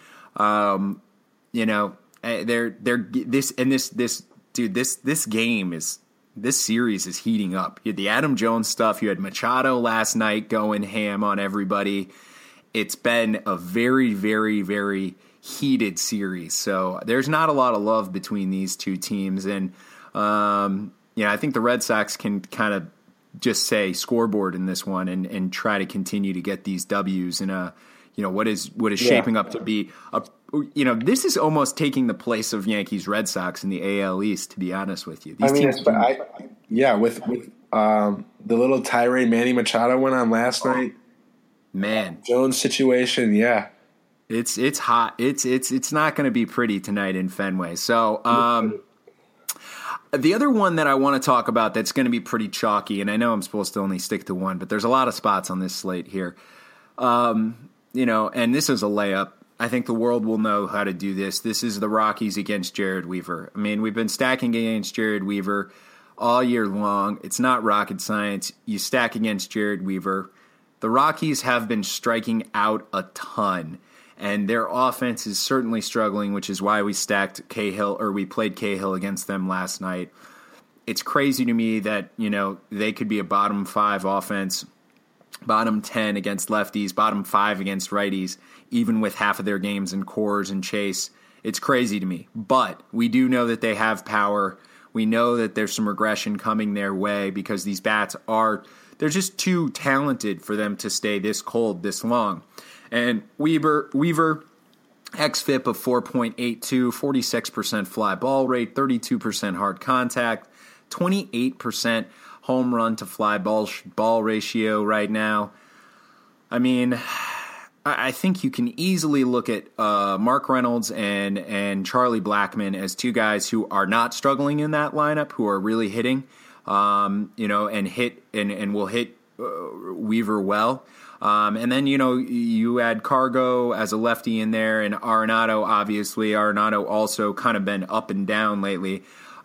this series is heating up. You had the Adam Jones stuff. You had Machado last night going ham on everybody. It's been a very, very, very heated series. So there's not a lot of love between these two teams, and I think the Red Sox can kind of just say scoreboard in this one and try to continue to get these W's in what is shaping up to be this is almost taking the place of Yankees Red Sox in the AL East, to be honest with you. With the little tirade Manny Machado went on last night. Man, Jones situation, yeah. It's hot. It's not going to be pretty tonight in Fenway. So the other one that I want to talk about that's going to be pretty chalky, and I know I'm supposed to only stick to one, but there's a lot of spots on this slate here. And this is a layup. I think the world will know how to do this. This is the Rockies against Jared Weaver. I mean, we've been stacking against Jared Weaver all year long. It's not rocket science. You stack against Jared Weaver. The Rockies have been striking out a ton, and their offense is certainly struggling, which is why we stacked Cahill, or we played Cahill against them last night. It's crazy to me that, they could be a bottom 5 offense, bottom 10 against lefties, bottom 5 against righties, even with half of their games in Coors and Chase. It's crazy to me. But we do know that they have power. We know that there's some regression coming their way because these bats they're just too talented for them to stay this cold this long. And Weaver, xFIP of 4.82, 46% fly ball rate, 32% hard contact, 28% home run to fly ball ratio right now. I mean, I think you can easily look at Mark Reynolds and Charlie Blackmon as two guys who are not struggling in that lineup, who are really hitting, and hit and will hit Weaver well. And then, you add Cargo as a lefty in there, and Arenado, obviously. Arenado also kind of been up and down lately.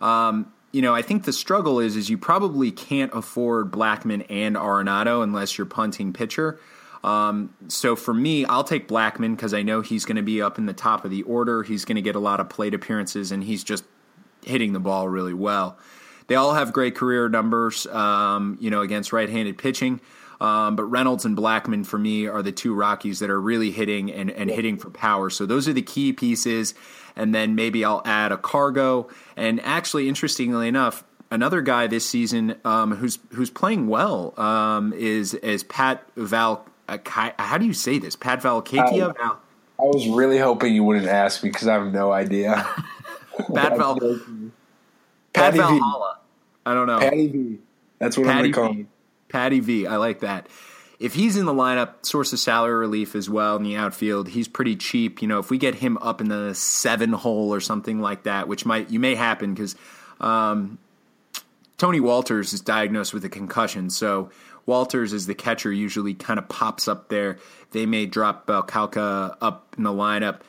I think the struggle is you probably can't afford Blackmon and Arenado unless you're punting pitcher. So for me, I'll take Blackmon because I know he's going to be up in the top of the order. He's going to get a lot of plate appearances, and he's just hitting the ball really well. They all have great career numbers, against right-handed pitching. But Reynolds and Blackmon, for me, are the two Rockies that are really hitting and hitting for power. So those are the key pieces. And then maybe I'll add a Cargo. And actually, interestingly enough, another guy this season who's playing well is Pat Val. How do you say this? Pat Valcakia? I was really hoping you wouldn't ask me because I have no idea. Pat Valhalla. I don't know. Patty V. That's what I'm going to call him. Patty V. I like that. If he's in the lineup, source of salary relief as well in the outfield. He's pretty cheap. If we get him up in the 7 hole or something like that, which may happen because Tony Walters is diagnosed with a concussion. So Walters, as the catcher, usually kind of pops up there. They may drop Calca up in the lineup.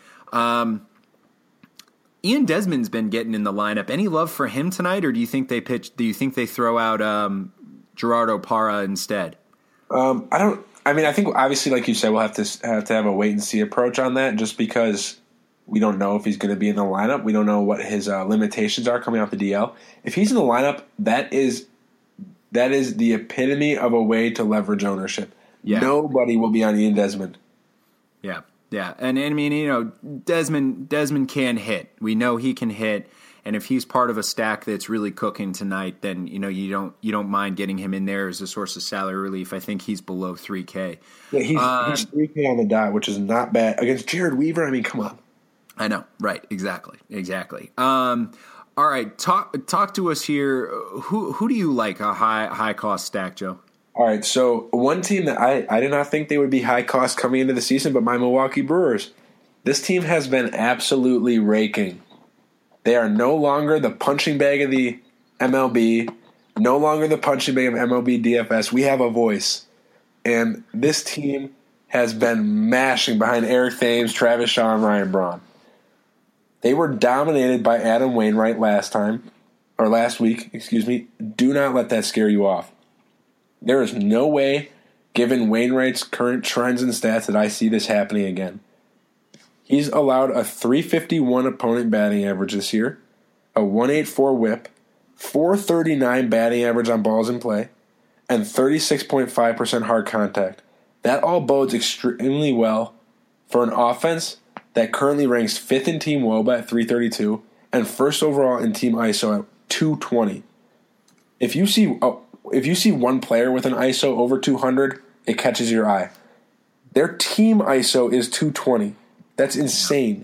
Ian Desmond's been getting in the lineup. Any love for him tonight, or do you think they pitch? Do you think they throw out Gerardo Parra instead? I think obviously, like you said, we'll have to have a wait and see approach on that, just because we don't know if he's going to be in the lineup. We don't know what his limitations are coming off the DL. If he's in the lineup, that is the epitome of a way to leverage ownership. Yeah. Nobody will be on Ian Desmond. Yeah. Yeah, and I mean, Desmond can hit. We know he can hit, and if he's part of a stack that's really cooking tonight, then you don't mind getting him in there as a source of salary relief. I think he's below $3K. Yeah, he's $3K on the dot, which is not bad against Jared Weaver. I mean, come on. I know, right? Exactly. All right, talk to us here. Who do you like a high cost stack, Joe? All right, so one team that I did not think they would be high cost coming into the season, but my Milwaukee Brewers. This team has been absolutely raking. They are no longer the punching bag of the MLB. no longer the punching bag of MLB DFS. We have a voice. And this team has been mashing behind Eric Thames, Travis Shaw, and Ryan Braun. They were dominated by Adam Wainwright last week. Do not let that scare you off. There is no way, given Wainwright's current trends and stats, that I see this happening again. He's allowed a .351 opponent batting average this year, a .184 whip, .439 batting average on balls in play, and 36.5% hard contact. That all bodes extremely well for an offense that currently ranks 5th in team WOBA at 332 and 1st overall in team ISO at 220. If you see one player with an ISO over 200, it catches your eye. Their team ISO is 220. That's insane.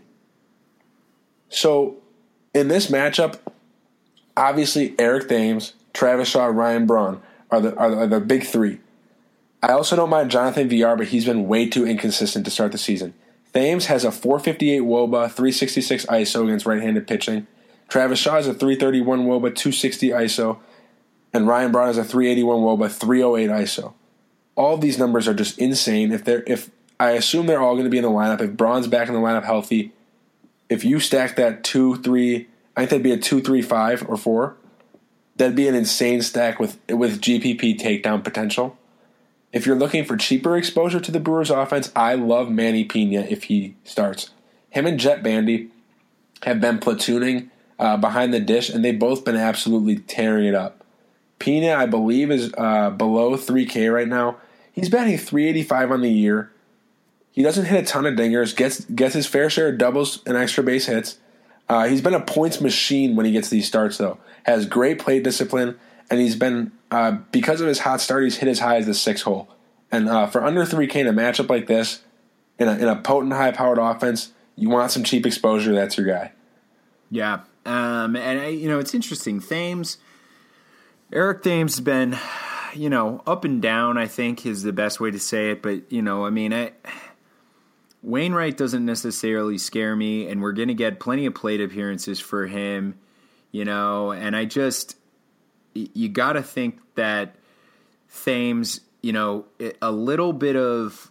So in this matchup, obviously Eric Thames, Travis Shaw, Ryan Braun are the big three. I also don't mind Jonathan VR, but he's been way too inconsistent to start the season. Thames has a .458 WOBA, 366 ISO against right-handed pitching. Travis Shaw has a .331 WOBA, 260 ISO. And Ryan Braun has a .381 WOBA, 308 ISO. All of these numbers are just insane. If I assume they're all going to be in the lineup. If Braun's back in the lineup healthy, if you stack that 2-3, I think that'd be a 2-3-5 or 4. That'd be an insane stack with GPP takedown potential. If you're looking for cheaper exposure to the Brewers offense, I love Manny Pena if he starts. Him and Jet Bandy have been platooning behind the dish, and they've both been absolutely tearing it up. Pena, I believe, is below 3K right now. He's batting .385 on the year. He doesn't hit a ton of dingers, gets his fair share of doubles and extra base hits. He's been a points machine when he gets these starts, though. Has great plate discipline, and he's been, because of his hot start, he's hit as high as the 6 hole. And for under 3K in a matchup like this, in a potent, high-powered offense, you want some cheap exposure, that's your guy. Yeah, and it's interesting. Eric Thames has been, up and down, I think, is the best way to say it. But, Wainwright doesn't necessarily scare me, and we're going to get plenty of plate appearances for him, and you got to think that Thames, a little bit of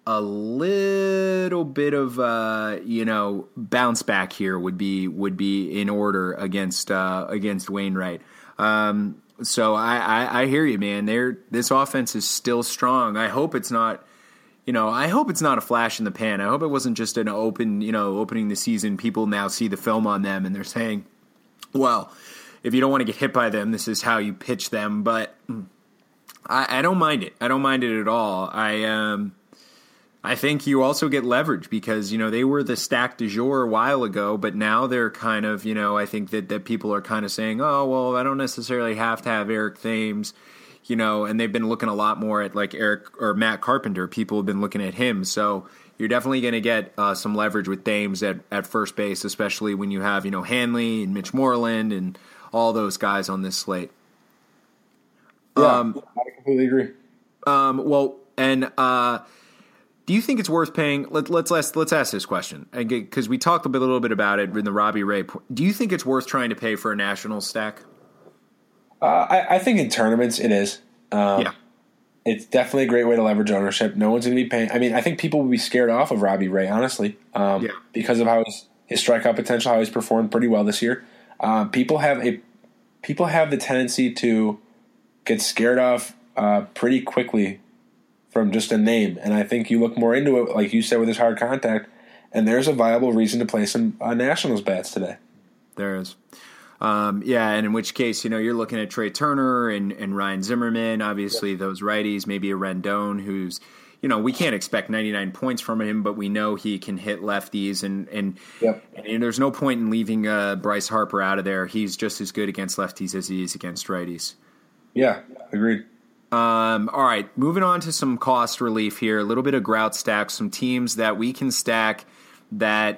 bounce back here would be in order against Wainwright. So I hear you, man. This offense is still strong. I hope it's not. I hope it's not a flash in the pan. I hope it wasn't just an opening the season. People now see the film on them and they're saying, well, if you don't want to get hit by them, this is how you pitch them. But I don't mind it. I don't mind it at all. I think you also get leverage because, they were the stack du jour a while ago, but now they're kind of, I think that people are kind of saying, oh, well, I don't necessarily have to have Eric Thames. And they've been looking a lot more at like Eric or Matt Carpenter. People have been looking at him. So you're definitely going to get some leverage with Thames at first base, especially when you have, Hanley and Mitch Moreland and all those guys on this slate. Yeah, I completely agree. Do you think it's worth paying? Let's ask this question because we talked a little bit about it in the Robbie Ray. Do you think it's worth trying to pay for a national stack? I think in tournaments it is. Yeah. It's definitely a great way to leverage ownership. No one's going to be paying. I mean, I think people would be scared off of Robbie Ray, honestly, because of how his strikeout potential, how he's performed pretty well this year. People have the tendency to get scared off pretty quickly from just a name, and I think you look more into it, like you said, with his hard contact, and there's a viable reason to play some Nationals bats today. There is. And in which case, you're looking at Trey Turner and Ryan Zimmerman, obviously those righties, maybe a Rendon who's, we can't expect 99 points from him, but we know he can hit lefties and there's no point in leaving Bryce Harper out of there. He's just as good against lefties as he is against righties. Yeah, agreed. All right, moving on to some cost relief here, a little bit of grout stack, some teams that we can stack that,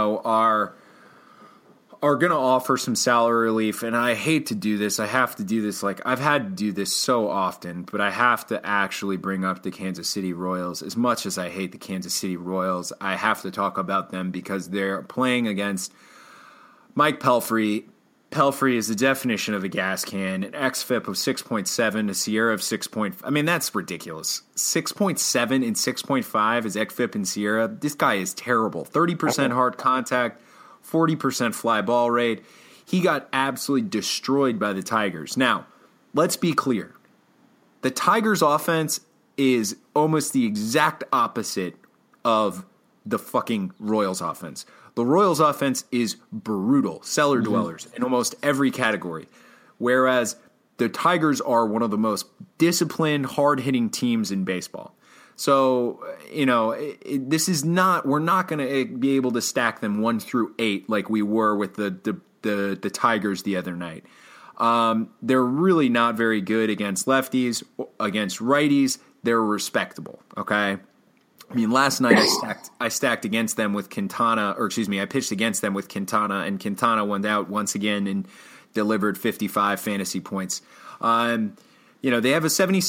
are going to offer some salary relief, and I hate to do this. I have to do this. I've had to do this so often, but I have to actually bring up the Kansas City Royals. As much as I hate the Kansas City Royals, I have to talk about them because they're playing against Mike Pelfrey, Pelfrey is the definition of a gas can. An XFIP of 6.7, a Sierra of 6. I mean, that's ridiculous. 6.7 and 6.5 is XFIP and Sierra. This guy is terrible. 30% hard contact, 40% fly ball rate. He got absolutely destroyed by the Tigers. Now, let's be clear. The Tigers' offense is almost the exact opposite of the fucking Royals offense. The Royals offense is brutal, cellar dwellers in almost every category, whereas the Tigers are one of the most disciplined, hard-hitting teams in baseball. So, this is not – we're not going to be able to stack them 1 through 8 like we were with the Tigers the other night. They're really not very good against lefties. Against righties, they're respectable, okay? I mean, last night I stacked against them with Quintana, I pitched against them with Quintana, and Quintana went out once again and delivered 55 fantasy points. They have a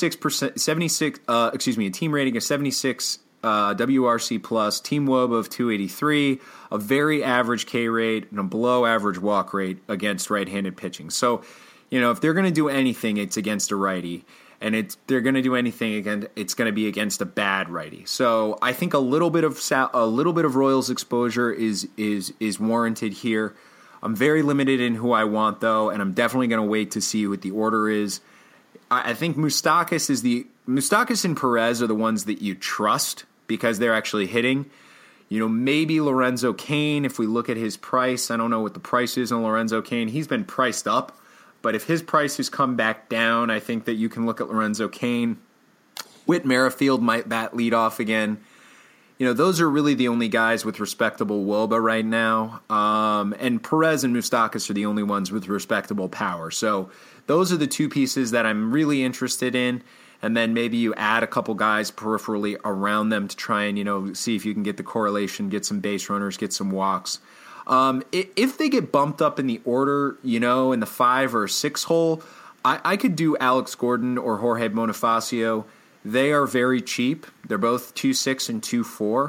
76%, a team rating of 76 WRC plus, team WOBA of 283, a very average K rate, and a below average walk rate against right-handed pitching. So, if they're going to do anything, it's against a righty. And they're going to do anything again, it's going to be against a bad righty. So I think a little bit of Royals exposure is warranted here. I'm very limited in who I want though, and I'm definitely going to wait to see what the order is. I think Moustakas and Perez are the ones that you trust because they're actually hitting. Maybe Lorenzo Cain. If we look at his price, I don't know what the price is on Lorenzo Cain. He's been priced up. But if his prices come back down, I think that you can look at Lorenzo Cain. Whit Merrifield might bat leadoff again. Those are really the only guys with respectable WOBA right now. And Perez and Moustakas are the only ones with respectable power. So those are the two pieces that I'm really interested in. And then maybe you add a couple guys peripherally around them to try and, see if you can get the correlation, get some base runners, get some walks. If they get bumped up in the order, in the 5 or 6 hole, I could do Alex Gordon or Jorge Bonifacio. They are very cheap. They're both 2.6 and 2.4.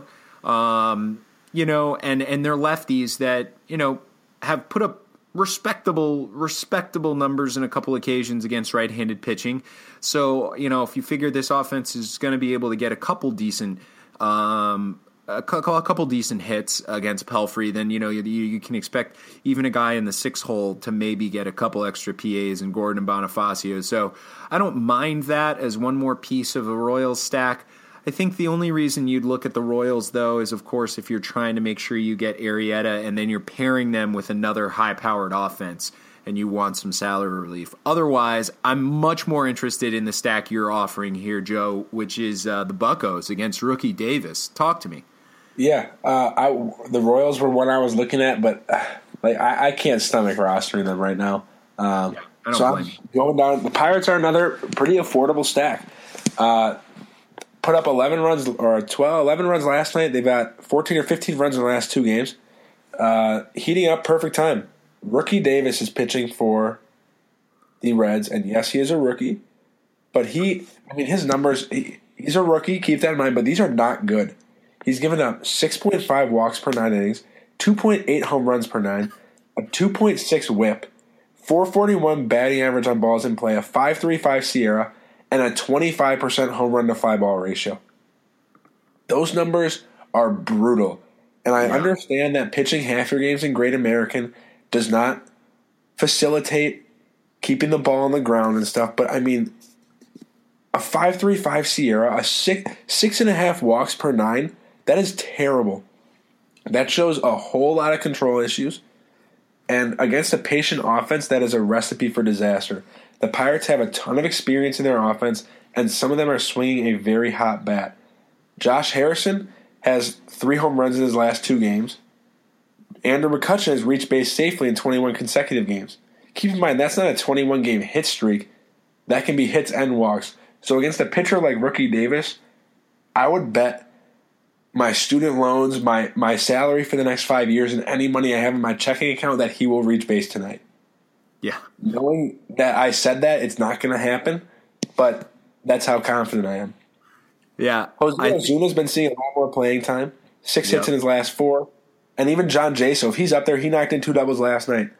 And they're lefties that, have put up respectable numbers in a couple occasions against right-handed pitching. So, if you figure this offense is going to be able to get a couple decent hits against Pelfrey, then you can expect even a guy in the 6 hole to maybe get a couple extra PAs in Gordon and Bonifacio. So I don't mind that as one more piece of a Royals stack. I think the only reason you'd look at the Royals, though, is, of course, if you're trying to make sure you get Arrieta and then you're pairing them with another high-powered offense and you want some salary relief. Otherwise, I'm much more interested in the stack you're offering here, Joe, which is the Buccos against Rookie Davis. Talk to me. Yeah, the Royals were one I was looking at, but I can't stomach rostering them right now. I'm going down. The Pirates are another pretty affordable stack. Put up 11 runs or 11 runs last night. They've got 14 or 15 runs in the last 2 games. Heating up, perfect time. Rookie Davis is pitching for the Reds, and yes, he is a rookie, but his numbers. He's a rookie. Keep that in mind. But these are not good. He's given up 6.5 walks per 9 innings, 2.8 home runs per 9, a 2.6 whip, 441 batting average on balls in play, a 5.35 Sierra, and a 25% home run to fly ball ratio. Those numbers are brutal. And I understand that pitching half your games in Great American does not facilitate keeping the ball on the ground and stuff, but I mean, a 5.35 Sierra, a 6.5 walks per 9, that is terrible. That shows a whole lot of control issues. And against a patient offense, that is a recipe for disaster. The Pirates have a ton of experience in their offense, and some of them are swinging a very hot bat. Josh Harrison has 3 home runs in his last 2 games. Andrew McCutchen has reached base safely in 21 consecutive games. Keep in mind, that's not a 21-game hit streak. That can be hits and walks. So against a pitcher like Rookie Davis, I would bet my student loans, my salary for the next 5 years, and any money I have in my checking account that he will reach base tonight. Yeah. Knowing that I said that, it's not going to happen, but that's how confident I am. Yeah. Jose Ozuna's been seeing a lot more playing time. 6 hits in his last 4. And even John Jaso, if he's up there, he knocked in 2 doubles last night.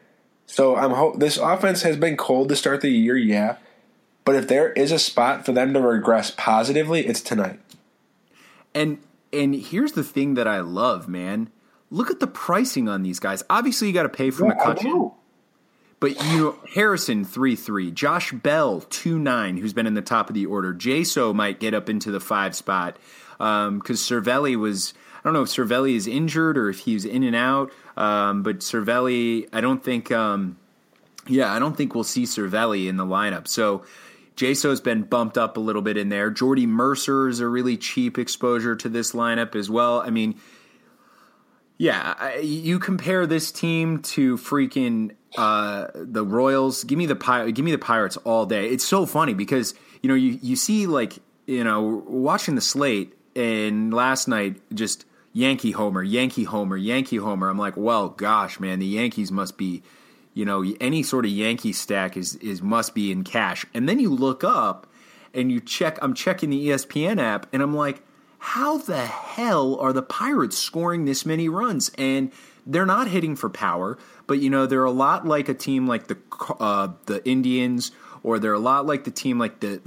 So this offense has been cold to start the year, yeah. But if there is a spot for them to regress positively, it's tonight. And here's the thing that I love, man. Look at the pricing on these guys. Obviously, you got to pay for McCutchen. But, Harrison, 3.3. Josh Bell, 2.9, who's been in the top of the order. Jaso might get up into the 5 spot because Cervelli was – I don't know if Cervelli is injured or if he's in and out. But Cervelli, I don't think I don't think we'll see Cervelli in the lineup. So Jaso's been bumped up a little bit in there. Jordy Mercer is a really cheap exposure to this lineup as well. I mean, yeah, you compare this team to freaking the Royals. Give me the Pirates all day. It's so funny because you see watching the slate and last night just Yankee homer, Yankee homer, Yankee homer. I'm like, well, gosh, man, the Yankees must be, any sort of Yankee stack is must be in cash. And then you look up and you check. I'm checking the ESPN app and I'm like, how the hell are the Pirates scoring this many runs? And they're not hitting for power, but they're a lot like a team like the Indians, or they're a lot like the team like the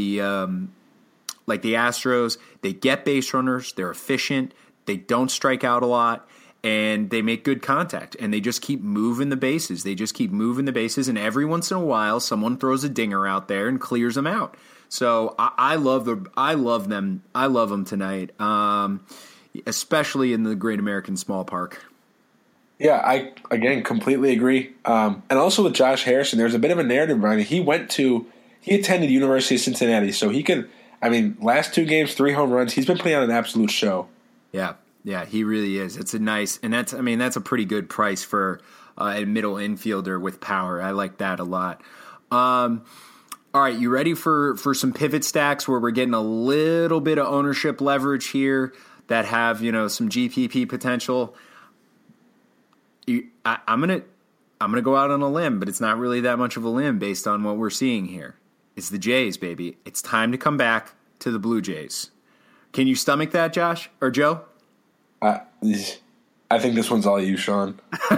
Astros. They get base runners. They're efficient. They don't strike out a lot, and they make good contact, and they just keep moving the bases. And every once in a while, someone throws a dinger out there and clears them out. So I love them. I love them tonight, especially in the Great American Small Park. Yeah, I again completely agree. And also with Josh Harrison, there's a bit of a narrative around it. He attended University of Cincinnati, so he could. I mean, last 2 games, 3 home runs. He's been playing on an absolute show. Yeah, he really is. It's that's a pretty good price for a middle infielder with power. I like that a lot. All right, you ready for some pivot stacks where we're getting a little bit of ownership leverage here that have some GPP potential? I'm gonna go out on a limb, but it's not really that much of a limb based on what we're seeing here. It's the Jays, baby. It's time to come back to the Blue Jays. Can you stomach that, Josh or Joe? I think this one's all you, Sean.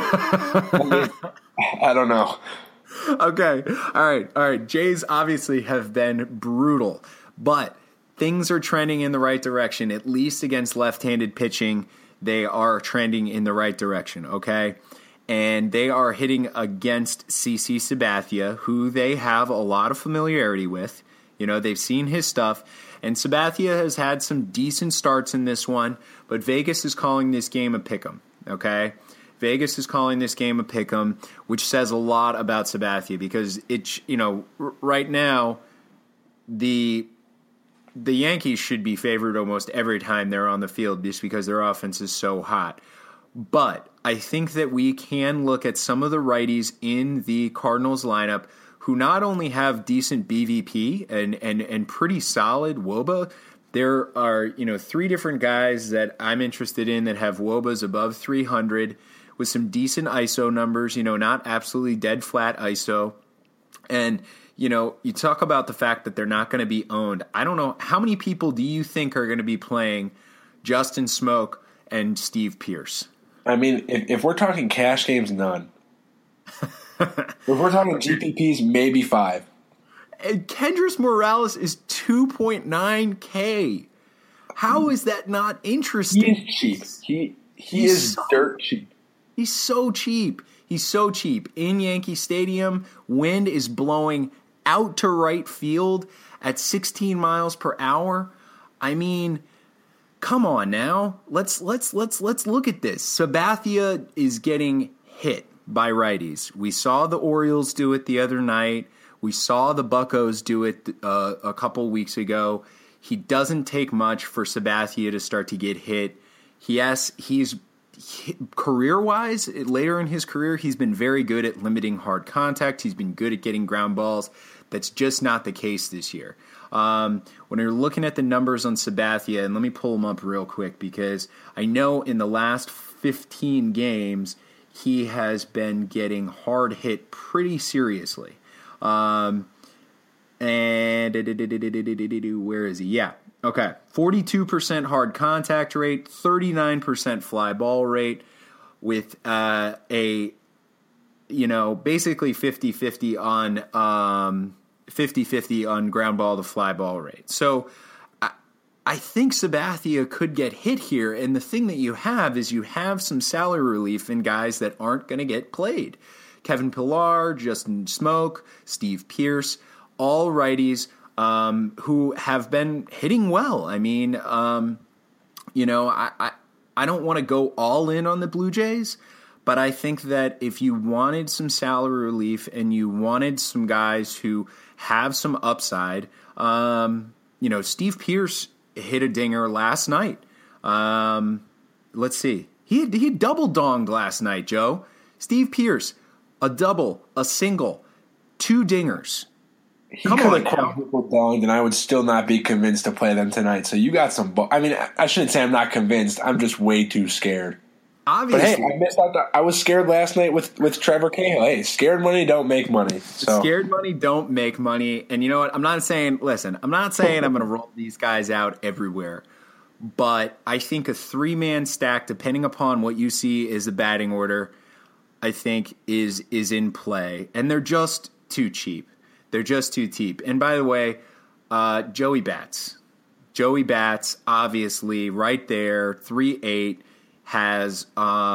I don't know. Okay. All right. Jays obviously have been brutal, but things are trending in the right direction, at least against left-handed pitching. They are trending in the right direction, okay? And they are hitting against CC Sabathia, who they have a lot of familiarity with. They've seen his stuff. And Sabathia has had some decent starts in this one, but Vegas is calling this game a pick'em, okay? Vegas is calling this game a pick'em, which says a lot about Sabathia because right now the Yankees should be favored almost every time they're on the field just because their offense is so hot. But I think that we can look at some of the righties in the Cardinals lineup who not only have decent BVP and pretty solid WOBA. There are 3 different guys that I'm interested in that have WOBAs above 300 with some decent ISO numbers, not absolutely dead flat ISO. And you talk about the fact that they're not going to be owned. I don't know, how many people do you think are going to be playing Justin Smoke and Steve Pearce? I mean, if we're talking cash games, none. If we're talking GPPs, maybe 5. And Kendrys Morales is 2.9K. How is that not interesting? He is cheap. He is dirt cheap. He's so cheap. He's so cheap. In Yankee Stadium, wind is blowing out to right field at 16 miles per hour. I mean, come on now. Let's look at this. Sabathia is getting hit by righties. We saw the Orioles do it the other night. We saw the Buccos do it a couple weeks ago. He doesn't take much for Sabathia to start to get hit. He's career-wise, later in his career, he's been very good at limiting hard contact. He's been good at getting ground balls. That's just not the case this year. When you're looking at the numbers on Sabathia, and let me pull them up real quick because I know in the last 15 games he has been getting hard hit pretty seriously. And where is he? Yeah. Okay. 42% hard contact rate, 39% fly ball rate with a basically 50-50 on 50-50 on ground ball to fly ball rate. So I think Sabathia could get hit here, and the thing that you have is you have some salary relief in guys that aren't going to get played. Kevin Pillar, Justin Smoke, Steve Pierce, all righties who have been hitting well. I mean, I don't want to go all in on the Blue Jays, but I think that if you wanted some salary relief and you wanted some guys who have some upside, Steve Pierce hit a dinger last night. Let's see. He double donged last night, Joe. Steve Pierce, a double, a single, 2 dingers. He could have quadruple donged, and I would still not be convinced to play them tonight. So you got some. I mean, I shouldn't say I'm not convinced. I'm just way too scared. Obviously, but hey, I missed out. I was scared last night with Trevor Cahill. Hey, scared money don't make money. So. Scared money don't make money. And you know what? I'm not saying I'm going to roll these guys out everywhere. But I think a 3-man stack, depending upon what you see is the batting order, I think is in play. And they're just too cheap. They're just too cheap. And by the way, Joey Bats. Joey Bats, obviously, right there, 3.8. Has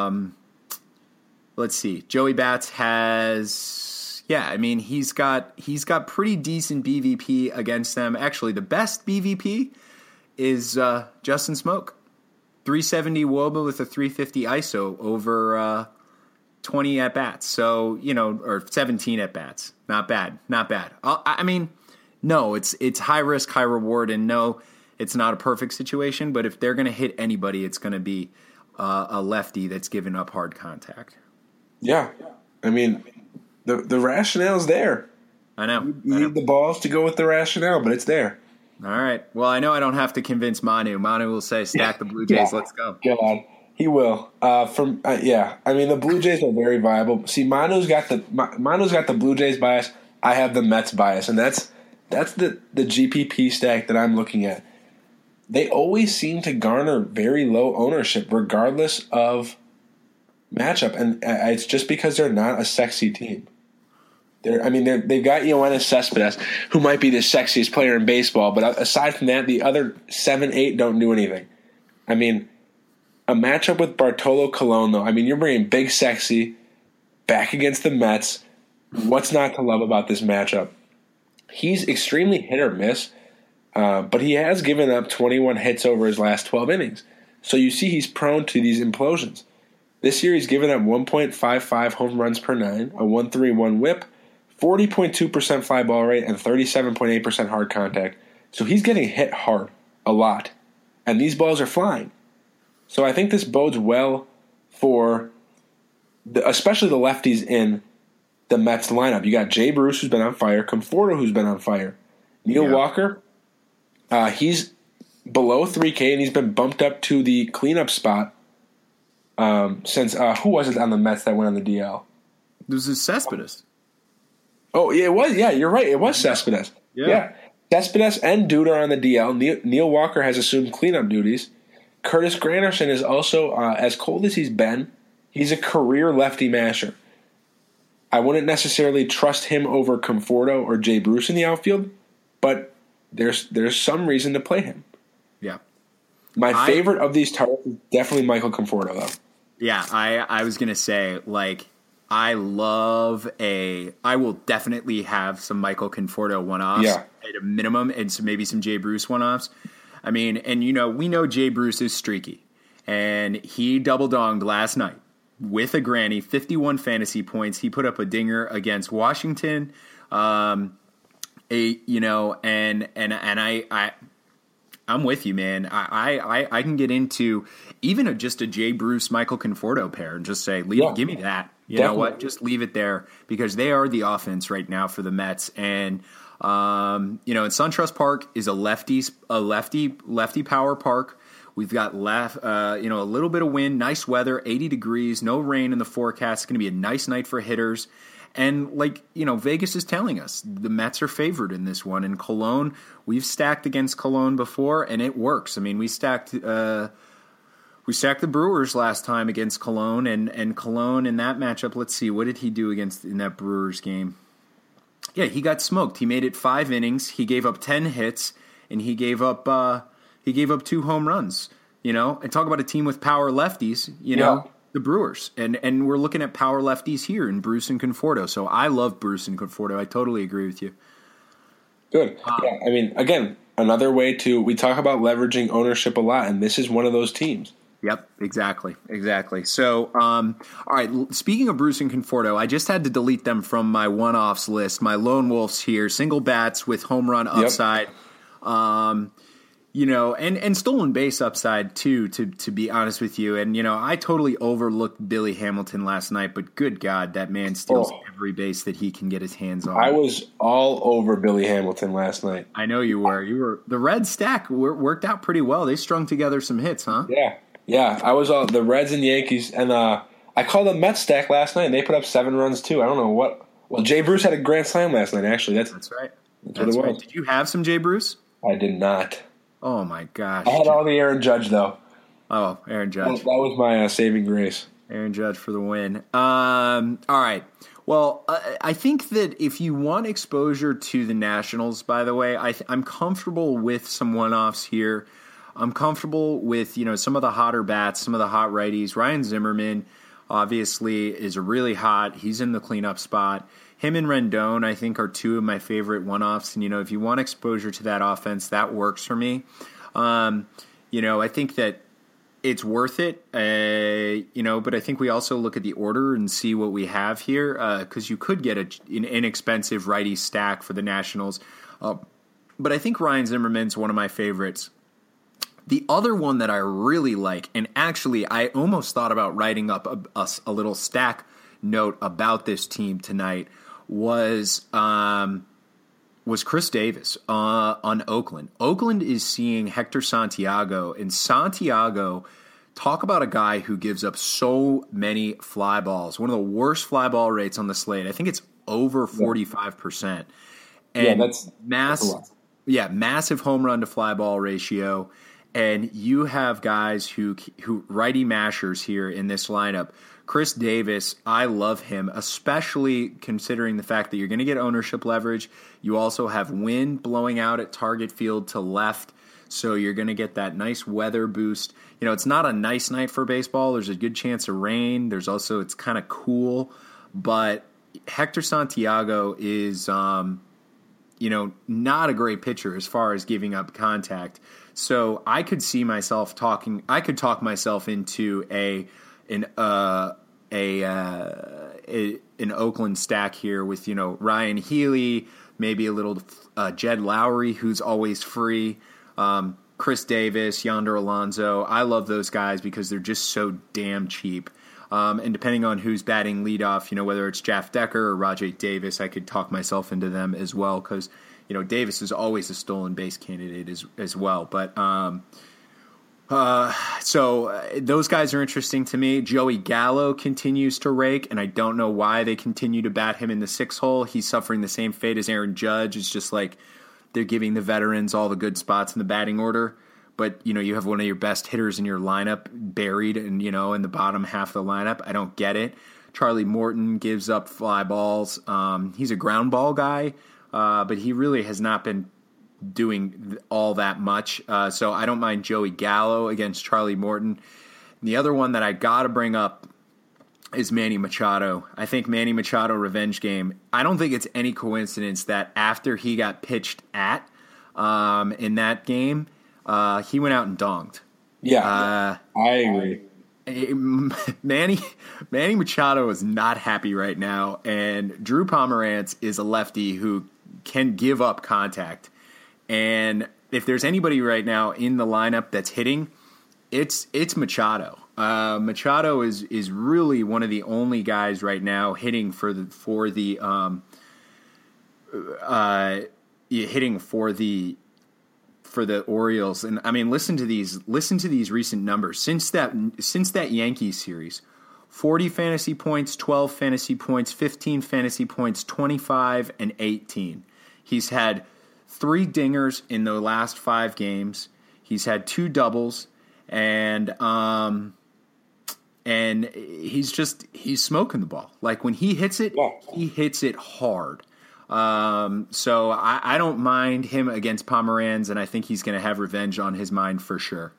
let's see. Joey Bats has he's got pretty decent BVP against them. Actually, the best BVP is Justin Smoke. 370 WOBA with a 350 ISO over 20 at bats. So, or 17 at bats. Not bad. No, it's high risk, high reward, and no, it's not a perfect situation, but if they're going to hit anybody, it's going to be a lefty that's given up hard contact. Yeah. I mean, the rationale's there. I know. You need the balls to go with the rationale, but it's there. All right. Well, I know I don't have to convince Manu. Manu will say, stack the Blue Jays. Let's go. God, he will. I mean, the Blue Jays are very viable. See, Manu's got the Blue Jays bias. I have the Mets bias, and that's the GPP stack that I'm looking at. They always seem to garner very low ownership regardless of matchup, and it's just because they're not a sexy team. They've got Yoenis Cespedes, who might be the sexiest player in baseball, but aside from that, the other 7-8 don't do anything. I mean, a matchup with Bartolo Colon, though, you're bringing Big Sexy back against the Mets. What's not to love about this matchup? He's extremely hit or miss. But he has given up 21 hits over his last 12 innings. So you see he's prone to these implosions. This year he's given up 1.55 home runs per 9, a 1.31 whip, 40.2% fly ball rate, and 37.8% hard contact. So he's getting hit hard a lot. And these balls are flying. So I think this bodes well for especially the lefties in the Mets lineup. You got Jay Bruce, who's been on fire, Conforto, who's been on fire, Neil Walker. He's below 3K, and he's been bumped up to the cleanup spot since who was it on the Mets that went on the DL? This is Cespedes. Oh, yeah, it was. Yeah, you're right. It was Cespedes. Yeah. Cespedes and Duda are on the DL. Neil Walker has assumed cleanup duties. Curtis Granderson is also, as cold as he's been, he's a career lefty masher. I wouldn't necessarily trust him over Conforto or Jay Bruce in the outfield, but there's some reason to play him. Yeah. My favorite of these targets is definitely Michael Conforto, though. Yeah, I was going to say, I will definitely have some Michael Conforto one-offs at a minimum, and maybe some Jay Bruce one-offs. We know Jay Bruce is streaky, and he double-donged last night with a granny, 51 fantasy points. He put up a dinger against Washington. I'm with you, man. I can get into even just a Jay Bruce Michael Conforto pair and just say, give me that. You know what? Just leave it there because they are the offense right now for the Mets. And and SunTrust Park is a lefty power park. We've got a little bit of wind, nice weather, 80 degrees, no rain in the forecast. It's going to be a nice night for hitters. And Vegas is telling us the Mets are favored in this one. And Cologne, we've stacked against Cologne before, and it works. We stacked We sacked the Brewers last time against Cologne, and Cologne in that matchup, let's see, what did he do in that Brewers game? Yeah, he got smoked. He made it 5 innings. He gave up 10 hits, and he gave up 2 home runs. And talk about a team with power lefties. The Brewers, and we're looking at power lefties here in Bruce and Conforto. So I love Bruce and Conforto. I totally agree with you. Good. Yeah, I mean, again, another way we talk about leveraging ownership a lot, and this is one of those teams. Yep, exactly. So, all right, speaking of Bruce and Conforto, I just had to delete them from my one-offs list, my lone wolves here, single bats with home run upside, and stolen base upside too, to be honest with you. And, I totally overlooked Billy Hamilton last night, but good God, that man steals every base that he can get his hands on. I was all over Billy Hamilton last night. I know you were. The Red stack worked out pretty well. They strung together some hits, huh? Yeah, I was all the Reds and Yankees, and I called the Mets stack last night, and they put up 7 runs too. I don't know what. Well, Jay Bruce had a grand slam last night. Actually, that's right. That's what it was. Right. Did you have some Jay Bruce? I did not. Oh my gosh! I had all the Aaron Judge though. Oh, Aaron Judge. That was my saving grace. Aaron Judge for the win. All right. Well, I think that if you want exposure to the Nationals, by the way, I'm comfortable with some one-offs here. I'm comfortable with, some of the hotter bats, some of the hot righties. Ryan Zimmerman, obviously, is really hot. He's in the cleanup spot. Him and Rendon, I think, are 2 of my favorite one-offs. And, if you want exposure to that offense, that works for me. I think that it's worth it, but I think we also look at the order and see what we have here, because you could get an inexpensive righty stack for the Nationals. But I think Ryan Zimmerman's one of my favorites. The other one that I really like, and actually I almost thought about writing up a little stack note about this team tonight, was Chris Davis on Oakland. Oakland is seeing Hector Santiago, and Santiago, talk about a guy who gives up so many fly balls. One of the worst fly ball rates on the slate. I think it's over 45%. And that's massive home run to fly ball ratio. And you have guys who righty mashers here in this lineup. Chris Davis, I love him, especially considering the fact that you're going to get ownership leverage. You also have wind blowing out at target field to left, so you're going to get that nice weather boost. It's not a nice night for baseball. There's a good chance of rain. It's kind of cool. But Hector Santiago is, not a great pitcher as far as giving up contact. So I could see myself talk myself into an Oakland stack here with, Ryan Healy, maybe a little Jed Lowry, who's always free, Chris Davis, Yonder Alonso. I love those guys because they're just so damn cheap. And depending on who's batting leadoff, whether it's Jeff Decker or Rajay Davis, I could talk myself into them as well because, Davis is always a stolen base candidate as well. But so those guys are interesting to me. Joey Gallo continues to rake, and I don't know why they continue to bat him in the 6 hole. He's suffering the same fate as Aaron Judge. It's just like they're giving the veterans all the good spots in the batting order. But, you have one of your best hitters in your lineup buried and, in the bottom half of the lineup. I don't get it. Charlie Morton gives up fly balls. He's a ground ball guy, but he really has not been doing all that much. So I don't mind Joey Gallo against Charlie Morton. And the other one that I got to bring up is Manny Machado. I think Manny Machado revenge game. I don't think it's any coincidence that after he got pitched at in that game, he went out and donged. Yeah, I agree. Manny Machado is not happy right now, and Drew Pomerantz is a lefty who can give up contact. And if there's anybody right now in the lineup that's hitting, it's Machado. Machado is really one of the only guys right now hitting for the Orioles. And I mean, listen to these recent numbers since that Yankees series. 40 fantasy points, 12 fantasy points, 15 fantasy points, 25 and 18. He's had 3 dingers in the last 5 games. He's had 2 doubles, and he's smoking the ball. Like when he hits it, he hits it hard. So I don't mind him against Pomeranz, and I think he's going to have revenge on his mind for sure.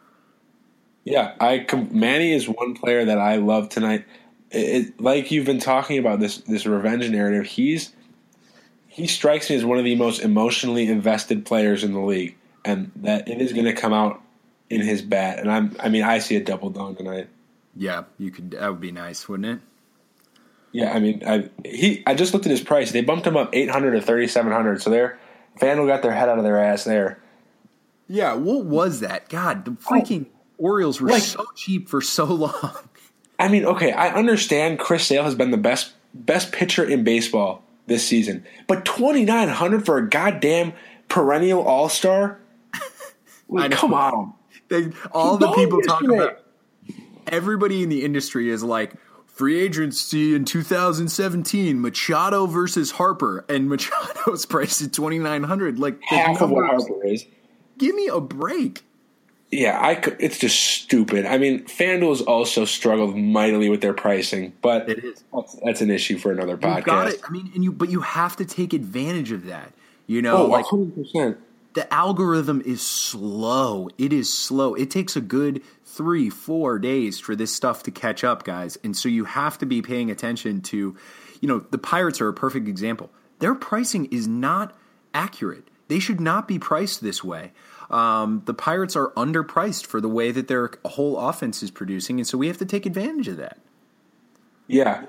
Yeah, Manny is one player that I love tonight. Like you've been talking about this revenge narrative, he strikes me as one of the most emotionally invested players in the league, and that it is going to come out in his bat. And I see a double dong tonight. Yeah, you could. That would be nice, wouldn't it? Yeah, I mean, I just looked at his price. They bumped him up $800 to $3,700. So FanDuel got their head out of their ass there. Yeah, what was that? God, the freaking Orioles were so cheap for so long. I mean, okay, I understand Chris Sale has been the best pitcher in baseball this season, but $2,900 for a goddamn perennial all-star? Come on. All the people talk about. Everybody in the industry is like, free agency in 2017, Machado versus Harper, and Machado's priced at $2,900. Like half of what Harper is. Give me a break. Yeah, it's just stupid. I mean, FanDuel's also struggled mightily with their pricing, but it is. That's an issue for another podcast. Got it. I mean, but you have to take advantage of that. 100%. The algorithm is slow. It is slow. It takes a good 3-4 days for this stuff to catch up, guys. And so you have to be paying attention to, the Pirates are a perfect example. Their pricing is not accurate. They should not be priced this way. The Pirates are underpriced for the way that their whole offense is producing, and so we have to take advantage of that. Yeah,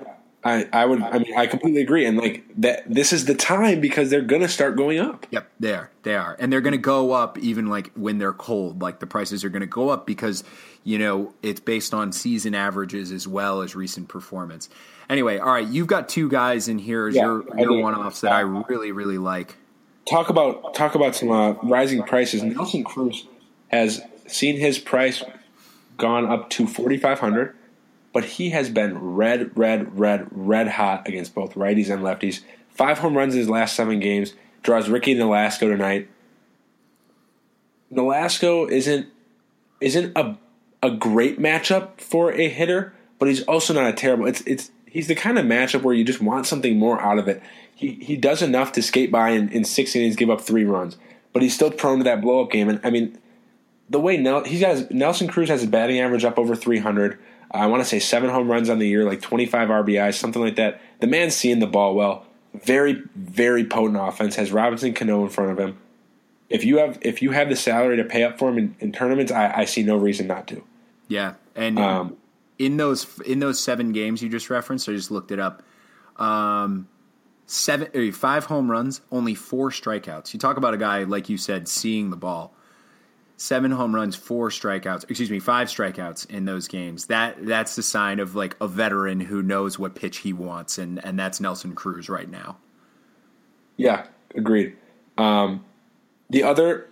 I completely agree, and like that, this is the time because they're going to start going up. Yep, they are, and they're going to go up even like when they're cold. Like the prices are going to go up because it's based on season averages as well as recent performance. Anyway, all right, you've got two guys in here as your one-offs that I really, really like. Talk about some rising prices. Nelson Cruz has seen his price gone up to $4,500, but he has been red hot against both righties and lefties. 5 home runs in his last 7 games. Draws Ricky Nolasco tonight. Nolasco isn't a great matchup for a hitter, but he's also not a terrible. He's the kind of matchup where you just want something more out of it. He does enough to skate by in 6 innings, give up 3 runs, but he's still prone to that blow-up game. And I mean, the way Nelson Cruz has a batting average up over 300. I want to say 7 home runs on the year, like 25 RBIs, something like that. The man's seeing the ball well. Very, very potent offense. Has Robinson Cano in front of him. If you have the salary to pay up for him in tournaments, I see no reason not to. Yeah, and in those 7 games you just referenced, I just looked it up. 5 home runs, only 4 strikeouts. You talk about a guy, like you said, seeing the ball. 7 home runs, 5 strikeouts in those games. That's the sign of like a veteran who knows what pitch he wants, and that's Nelson Cruz right now. Yeah, agreed. The other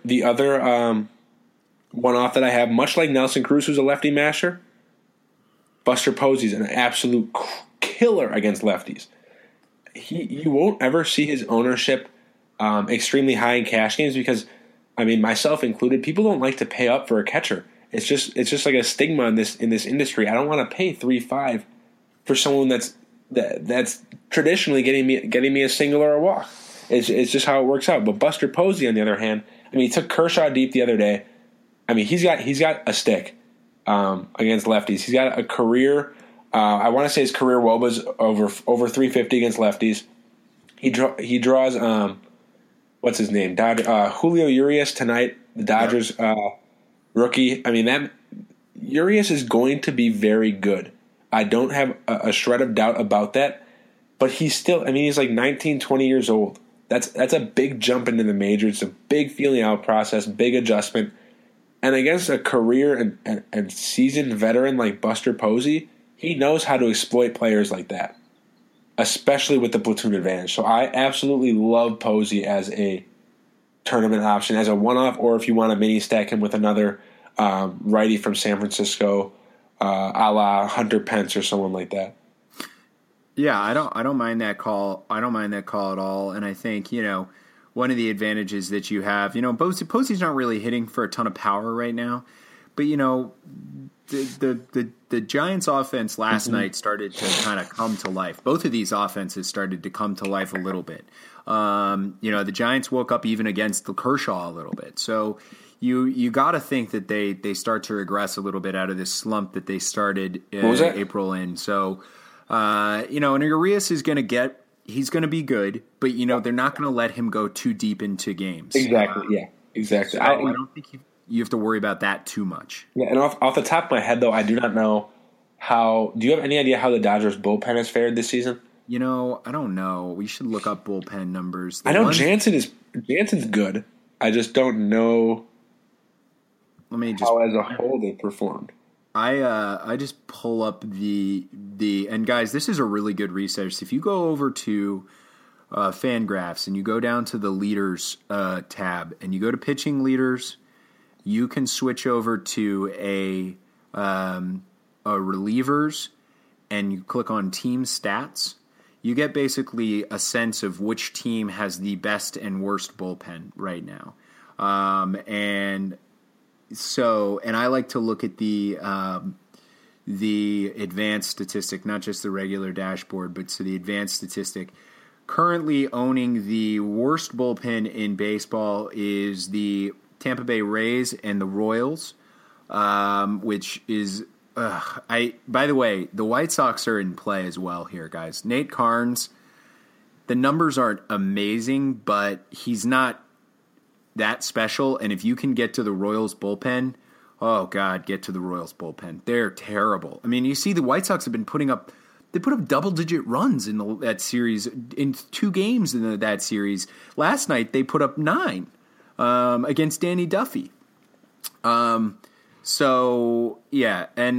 one-off that I have, much like Nelson Cruz, who's a lefty masher, Buster Posey's an absolute killer against lefties. You won't ever see his ownership extremely high in cash games because, I mean, myself included, people don't like to pay up for a catcher. It's just like a stigma in this industry. I don't want to pay $3.5 for someone that's traditionally getting me a single or a walk. It's just how it works out. But Buster Posey, on the other hand, I mean, he took Kershaw deep the other day. I mean, he's got a stick against lefties. He's got a career. I want to say his career WOBA's over 350 against lefties. He draws what's his name? Julio Urias tonight, the Dodgers rookie. I mean, that Urias is going to be very good. I don't have a shred of doubt about that. But he's still, I mean, he's like 19, 20 years old. That's a big jump into the majors. It's a big feeling out process, big adjustment. And against a career and seasoned veteran like Buster Posey, he knows how to exploit players like that, especially with the platoon advantage. So I absolutely love Posey as a tournament option, as a one-off, or if you want to mini-stack him with another righty from San Francisco, a la Hunter Pence or someone like that. Yeah, I don't mind that call. I don't mind that call at all. And I think, one of the advantages that you have, Posey's not really hitting for a ton of power right now, but the Giants offense last night started to kind of come to life. Both of these offenses started to come to life a little bit. The Giants woke up even against the Kershaw a little bit. So you got to think that they start to regress a little bit out of this slump that they started April in. So, and Urias is going to he's going to be good, but they're not going to let him go too deep into games. Exactly. Yeah. Exactly. So I don't think you have to worry about that too much. Yeah, and off the top of my head, though, I do not know how. Do you have any idea how the Dodgers bullpen has fared this season? I don't know. We should look up bullpen numbers. I know Jansen's good. I just don't know. How as a whole they performed. I just pull up the and guys, this is a really good resource. If you go over to Fangraphs and you go down to the leaders tab and you go to pitching leaders, you can switch over to a relievers and you click on team stats. You get basically a sense of which team has the best and worst bullpen right now. And I like to look at the advanced statistic, not just the regular dashboard, but the advanced statistic. Currently owning the worst bullpen in baseball is the Tampa Bay Rays and the Royals, which is by the way, the White Sox are in play as well here, guys. Nate Karns, the numbers aren't amazing, but he's not that special. And if you can get to the Royals bullpen, oh God, get to the Royals bullpen. They're terrible. I mean, you see the White Sox have been put up double-digit runs in that series, in 2 games in that series. Last night, they put up 9 against Danny Duffy. So, yeah, and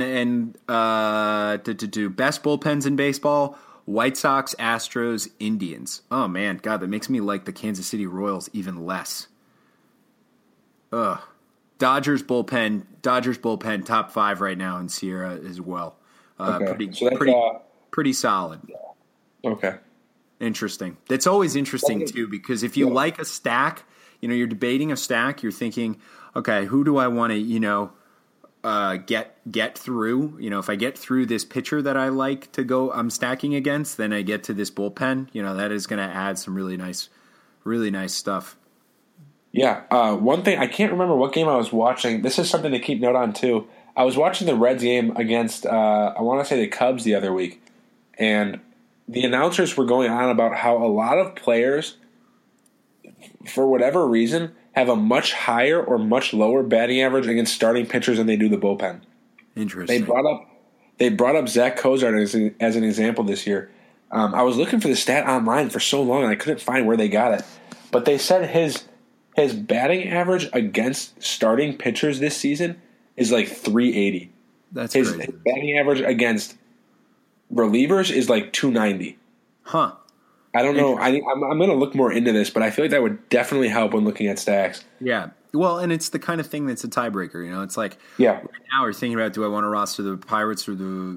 to best bullpens in baseball, White Sox, Astros, Indians. Oh, man, God, that makes me like the Kansas City Royals even less. Ugh. Dodgers bullpen, top 5 right now in Sierra as well. Okay. Pretty solid. Okay. Interesting. That's always interesting, too, because if you like a stack, you're debating a stack, you're thinking, okay, who do I want to, get through? If I get through this pitcher that I like to go, I'm stacking against, then I get to this bullpen. That is going to add some really nice stuff. Yeah. One thing, I can't remember what game I was watching. This is something to keep note on, too. I was watching the Reds game against, I want to say the Cubs the other week, and the announcers were going on about how a lot of players, for whatever reason, have a much higher or much lower batting average against starting pitchers than they do the bullpen. Interesting. They brought up Zach Cozart as an example this year. I was looking for the stat online for so long and I couldn't find where they got it, but they said his batting average against starting pitchers this season is like 380. That's his crazy. Batting average against relievers is like 290. Huh. I don't know. I'm going to look more into this, but I feel like that would definitely help when looking at stacks. Yeah. Well, and it's the kind of thing that's a tiebreaker. It's like right now we're thinking about, do I want to roster the Pirates or the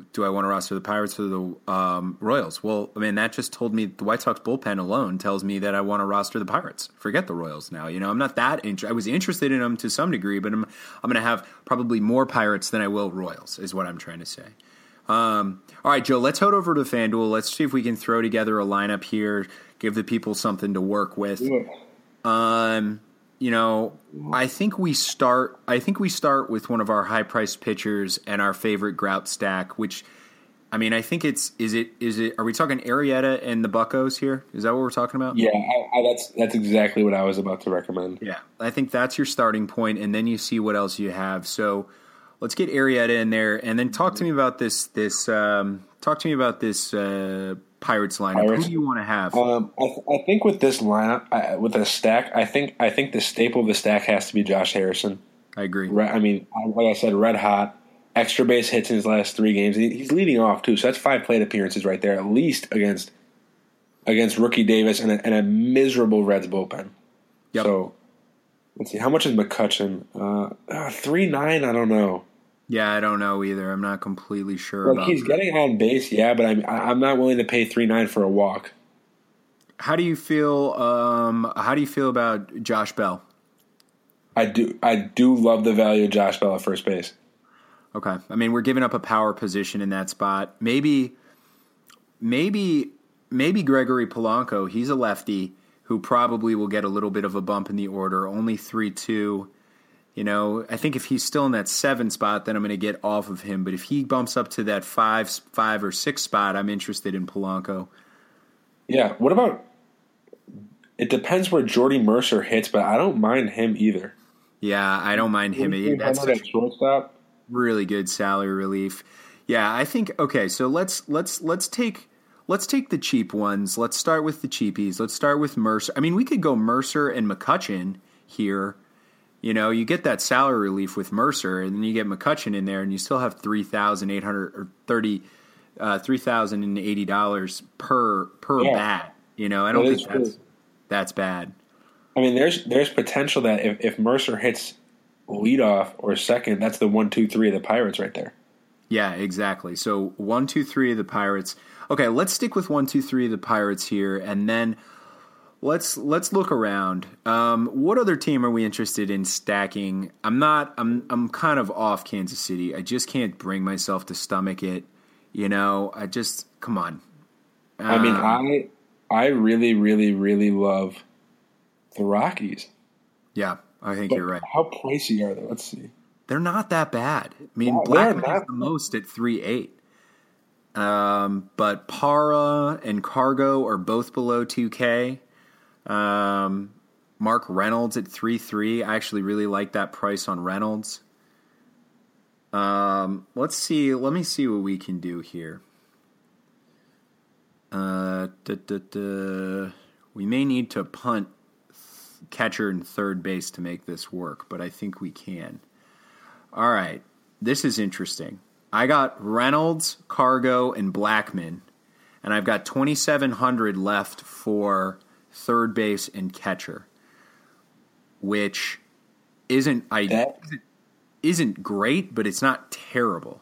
Royals? Well, I mean, that just told me the White Sox bullpen alone tells me that I want to roster the Pirates. Forget the Royals now. I'm not that I was interested in them to some degree, but I'm going to have probably more Pirates than I will Royals, is what I'm trying to say. All right, Joe, let's head over to FanDuel. Let's see if we can throw together a lineup here, give the people something to work with. I think we start with one of our high-priced pitchers and our favorite grout stack, which, I mean, I think is it? Are we talking Arrieta and the Buccos here? Is that what we're talking about? Yeah, that's exactly what I was about to recommend. Yeah, I think that's your starting point, and then you see what else you have. So let's get Arrieta in there, and then talk to me about this Pirates lineup. Who do you want to have? I think with this lineup, with a stack, I think the staple of the stack has to be Josh Harrison. I agree. I mean, like I said, red hot, extra base hits in his last 3 games. He's leading off too, so that's 5 plate appearances right there, at least against rookie Davis and a miserable Reds bullpen. Yep. So let's see, how much is McCutchen? 3.9. I don't know. Yeah, I don't know either. I'm not completely sure. Like, he's getting on base, yeah, but I'm not willing to pay 3.9 for a walk. How do you feel? How do you feel about Josh Bell? I do love the value of Josh Bell at first base. Okay. I mean, we're giving up a power position in that spot. Maybe Gregory Polanco, he's a lefty who probably will get a little bit of a bump in the order, only 3-2. You know, I think if he's still in that 7 spot, then I'm going to get off of him. But if he bumps up to that 5 or 6 spot, I'm interested in Polanco. Yeah. What about? It depends where Jordy Mercer hits, but I don't mind him either. Yeah, I don't mind him. That's at shortstop. Really good salary relief. Yeah, I think okay. So let's take the cheap ones. Let's start with the cheapies. Let's start with Mercer. I mean, we could go Mercer and McCutchen here. You know, you get that salary relief with Mercer, and then you get McCutchen in there, and you still have $3,080 per bat. You know, I don't think that's bad. I mean, there's potential that if Mercer hits leadoff or second, that's the 1, 2, 3 of the Pirates right there. Yeah, exactly. So 1, 2, 3 of the Pirates. Okay, let's stick with 1, 2, 3 of the Pirates here, and then let's look around. What other team are we interested in stacking? I'm kind of off Kansas City. I just can't bring myself to stomach it. You know, come on. I mean, I really, really, really love the Rockies. Yeah, I think you're right. How pricey are they? Let's see. They're not that bad. I mean, No, Blackman they're is not. the most at 3.8. But Para and Cargo are both below 2K. Mark Reynolds at 3.3. I actually really like that price on Reynolds. Let's see. Let me see what we can do here. We may need to punt catcher and third base to make this work, but I think we can. All right. This is interesting. I got Reynolds, Cargo, and Blackman, and I've got 2,700 left for third base and catcher, which isn't great, but it's not terrible.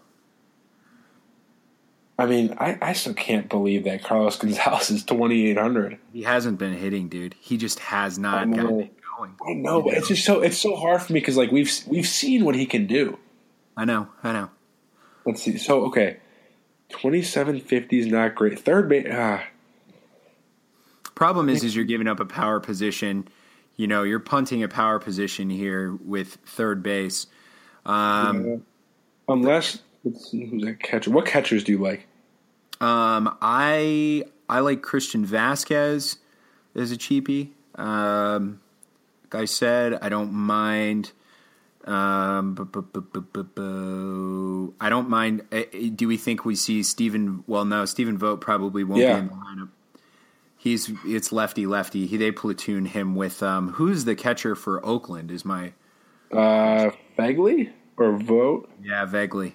I mean, I still can't believe that Carlos Gonzalez is 2,800. He hasn't been hitting, dude. He just has not gotten it going. I know, but it's so hard for me because like we've seen what he can do. I know. Let's see. So okay, 2,750 is not great. Third base. Problem is you're giving up a power position. You know, you're punting a power position here with third base. Unless, let's see who's that catcher. What catchers do you like? I like Christian Vasquez as a cheapie. Like I said, I don't mind. I don't mind. Do we think we see Stephen? Well, no, Stephen Vogt probably won't be in the lineup. It's lefty. They platoon him with who's the catcher for Oakland? Is my Fegley or Vogt? Yeah, Fegley.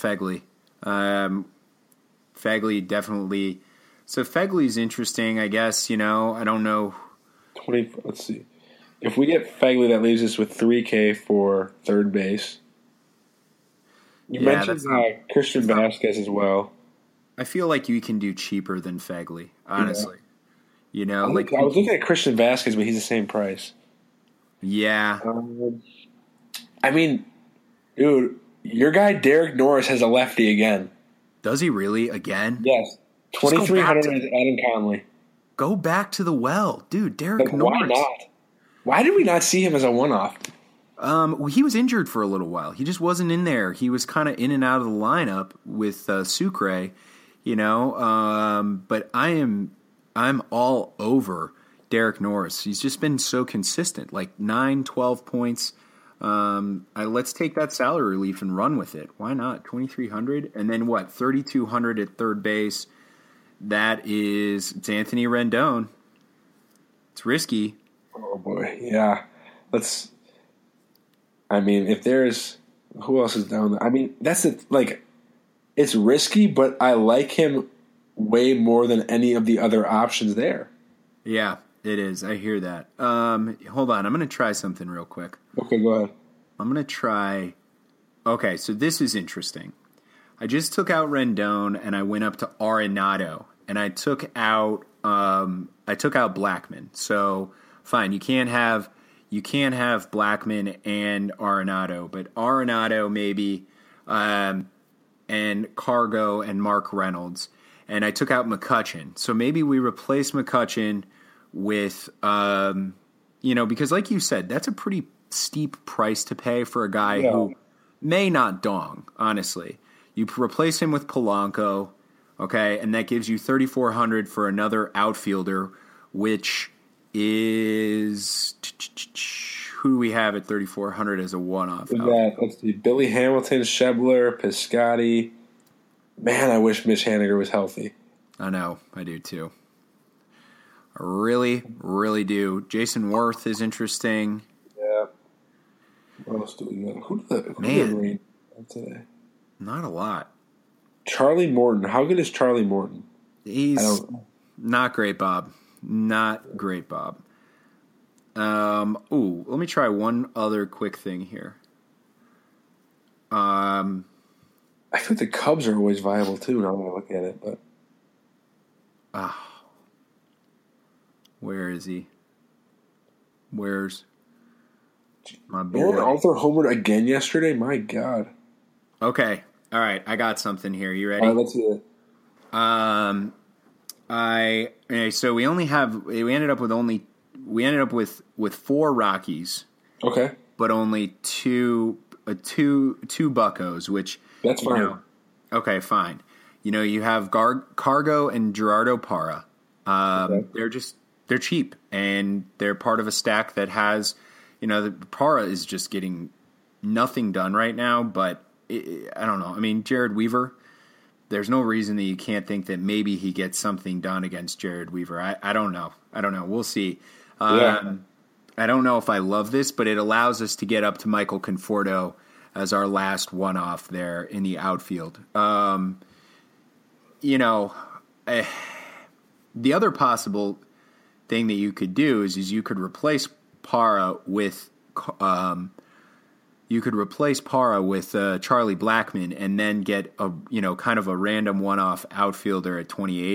Fegley definitely. So Fegley's interesting, I guess. You know, I don't know. Let's see. If we get Fegley, that leaves us with $3K for third base. You mentioned Christian Vasquez as well. I feel like you can do cheaper than Fegley, honestly. Yeah. You know, I was looking at Christian Vasquez, but he's the same price. Yeah. I mean, dude, your guy Derek Norris has a lefty again. Does he really again? Yes. 2,300 is Adam Conley. Go back to the well, dude. Derek Norris. Why not? Why did we not see him as a one-off? Well, he was injured for a little while. He just wasn't in there. He was kind of in and out of the lineup with Sucre, you know. But I'm all over Derek Norris. He's just been so consistent, like 9, 12 points. Let's take that salary relief and run with it. Why not? 2,300, and then what? 3,200 at third base. It's Anthony Rendon. It's risky. Oh boy, yeah. If there's who else is down there? I mean, that's it. Like, it's risky, but I like him way more than any of the other options there. Yeah, it is. I hear that. Hold on. I'm going to try something real quick. Okay, go ahead. I'm going to try. Okay, so this is interesting. I just took out Rendon and I went up to Arenado and I took out Blackman. So fine, you can't have you can't have Blackmon and Arenado, but Arenado maybe, and Cargo and Mark Reynolds. And I took out McCutchen. So maybe we replace McCutchen with, because like you said, that's a pretty steep price to pay for a guy who may not dong, honestly. You replace him with Polanco, okay, and that gives you $3,400 for another outfielder, which is who do we have at $3,400 as a one-off? Let's see, Billy Hamilton, Schebler, Piscotty. Man, I wish Mitch Haniger was healthy. I know, I do too. I really, really do. Jason Worth is interesting. Yeah. What else do we got? Who did Reed today? Not a lot. Charlie Morton. How good is Charlie Morton? He's not great, Bob. Not great, Bob. Let me try one other quick thing here. I think the Cubs are always viable too. Now that I look at it, but where is he? Where's my boy? Aaron Arthur homered again yesterday. My God. Okay, all right. I got something here. You ready? All right, let's hear it. So we ended up with 4 Rockies. Okay. But only two Buccos, which that's fine. Okay, fine. You have Cargo and Gerardo Parra. Okay. They're cheap, and they're part of a stack that has, the Parra is just getting nothing done right now. But I don't know. I mean, Jared Weaver. There's no reason that you can't think that maybe he gets something done against Jared Weaver. I don't know. We'll see. I don't know if I love this, but it allows us to get up to Michael Conforto as our last one-off there in the outfield. The other possible thing that you could do is you could replace Parra with Charlie Blackmon and then get a kind of a random one-off outfielder at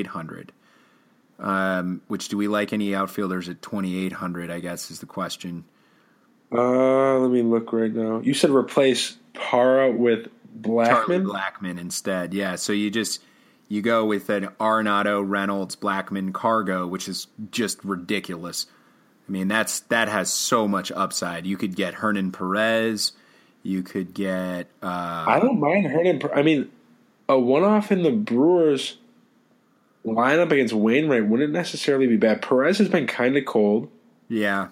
$2,800. Which, do we like any outfielders at $2,800? I guess is the question. Let me look right now. You said replace Parra with Blackmon? Charlie Blackmon instead, yeah. So you go with an Arenado, Reynolds, Blackmon, Cargo, which is just ridiculous. I mean, that has so much upside. You could get Hernan Perez. You could get... I don't mind Hernan. I mean, a one-off in the Brewers lineup against Wainwright wouldn't necessarily be bad. Perez has been kind of cold. Yeah.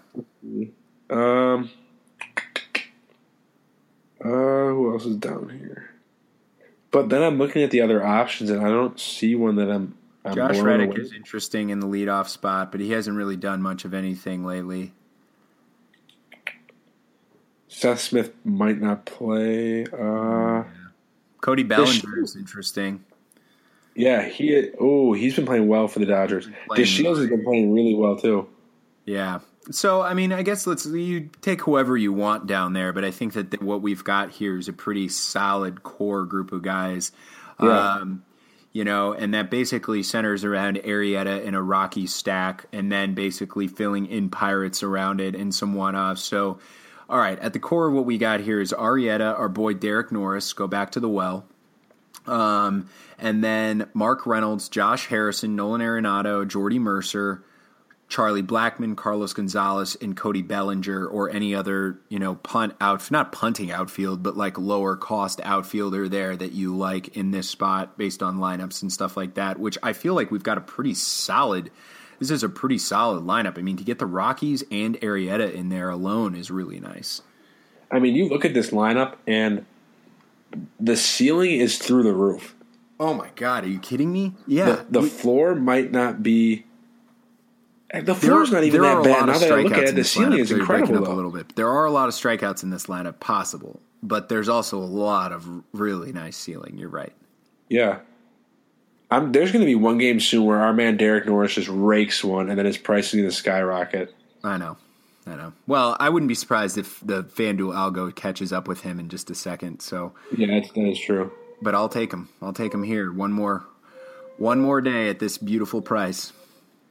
Who else is down here? But then I'm looking at the other options, and I don't see one that I'm Josh Reddick is interesting in the leadoff spot, but he hasn't really done much of anything lately. Seth Smith might not play. Cody Bellinger is interesting. Yeah, he's been playing well for the Dodgers. DeShields has been playing really well too. Yeah. So, I mean, I guess you take whoever you want down there, but I think that what we've got here is a pretty solid core group of guys. Yeah. And that basically centers around Arrieta in a Rocky stack and then basically filling in Pirates around it and some one-offs. So, all right, at the core of what we got here is Arrieta, our boy Derek Norris, go back to the well. And then Mark Reynolds, Josh Harrison, Nolan Arenado, Jordy Mercer, Charlie Blackmon, Carlos Gonzalez, and Cody Bellinger, or any other, not punting outfield, but like lower cost outfielder there that you like in this spot based on lineups and stuff like that, which I feel like we've got this is a pretty solid lineup. I mean, to get the Rockies and Arrieta in there alone is really nice. I mean, you look at this lineup and the ceiling is through the roof. Oh my God, are you kidding me? Yeah. The floor might not be... The floor's not even that bad. Now that I look at it, the ceiling is incredible. Up a little bit. There are a lot of strikeouts in this lineup possible, but there's also a lot of really nice ceiling. You're right. Yeah. There's going to be one game soon where our man Derek Norris just rakes one, and then his price is going to skyrocket. I know. Well, I wouldn't be surprised if the FanDuel algo catches up with him in just a second. So yeah, that is true. But I'll take him. I'll take him here. One more day at this beautiful price.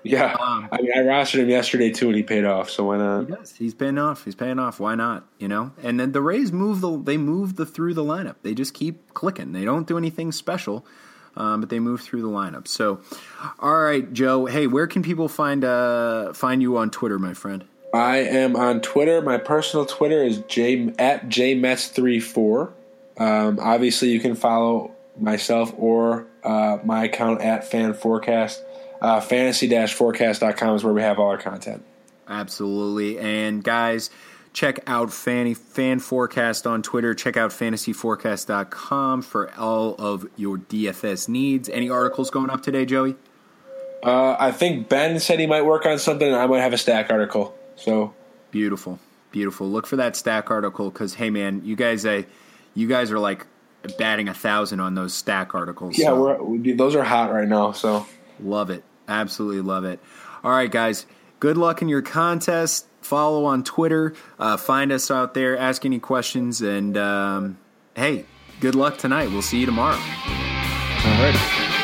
Yeah, I mean, I rostered him yesterday too, and he paid off. So why not? He does. He's paying off. He's paying off. Why not? You know. And then the Rays move through the lineup. They just keep clicking. They don't do anything special, but they move through the lineup. So, all right, Joe. Hey, where can people find you on Twitter, my friend? I am on Twitter. My personal Twitter is at jmets34. Obviously, you can follow myself or my account at FanForecast. Fantasy-forecast.com is where we have all our content. Absolutely. And guys, check out Fan Forecast on Twitter. Check out fantasyforecast.com for all of your DFS needs. Any articles going up today, Joey? I think Ben said he might work on something, and I might have a stack article. So beautiful. Look for that stack article because, hey, man, you guys are like batting 1,000 on those stack articles. Yeah, so. Those are hot right now. So love it. Absolutely love it. All right, guys. Good luck in your contest. Follow on Twitter. Find us out there. Ask any questions. And, hey, good luck tonight. We'll see you tomorrow. All right.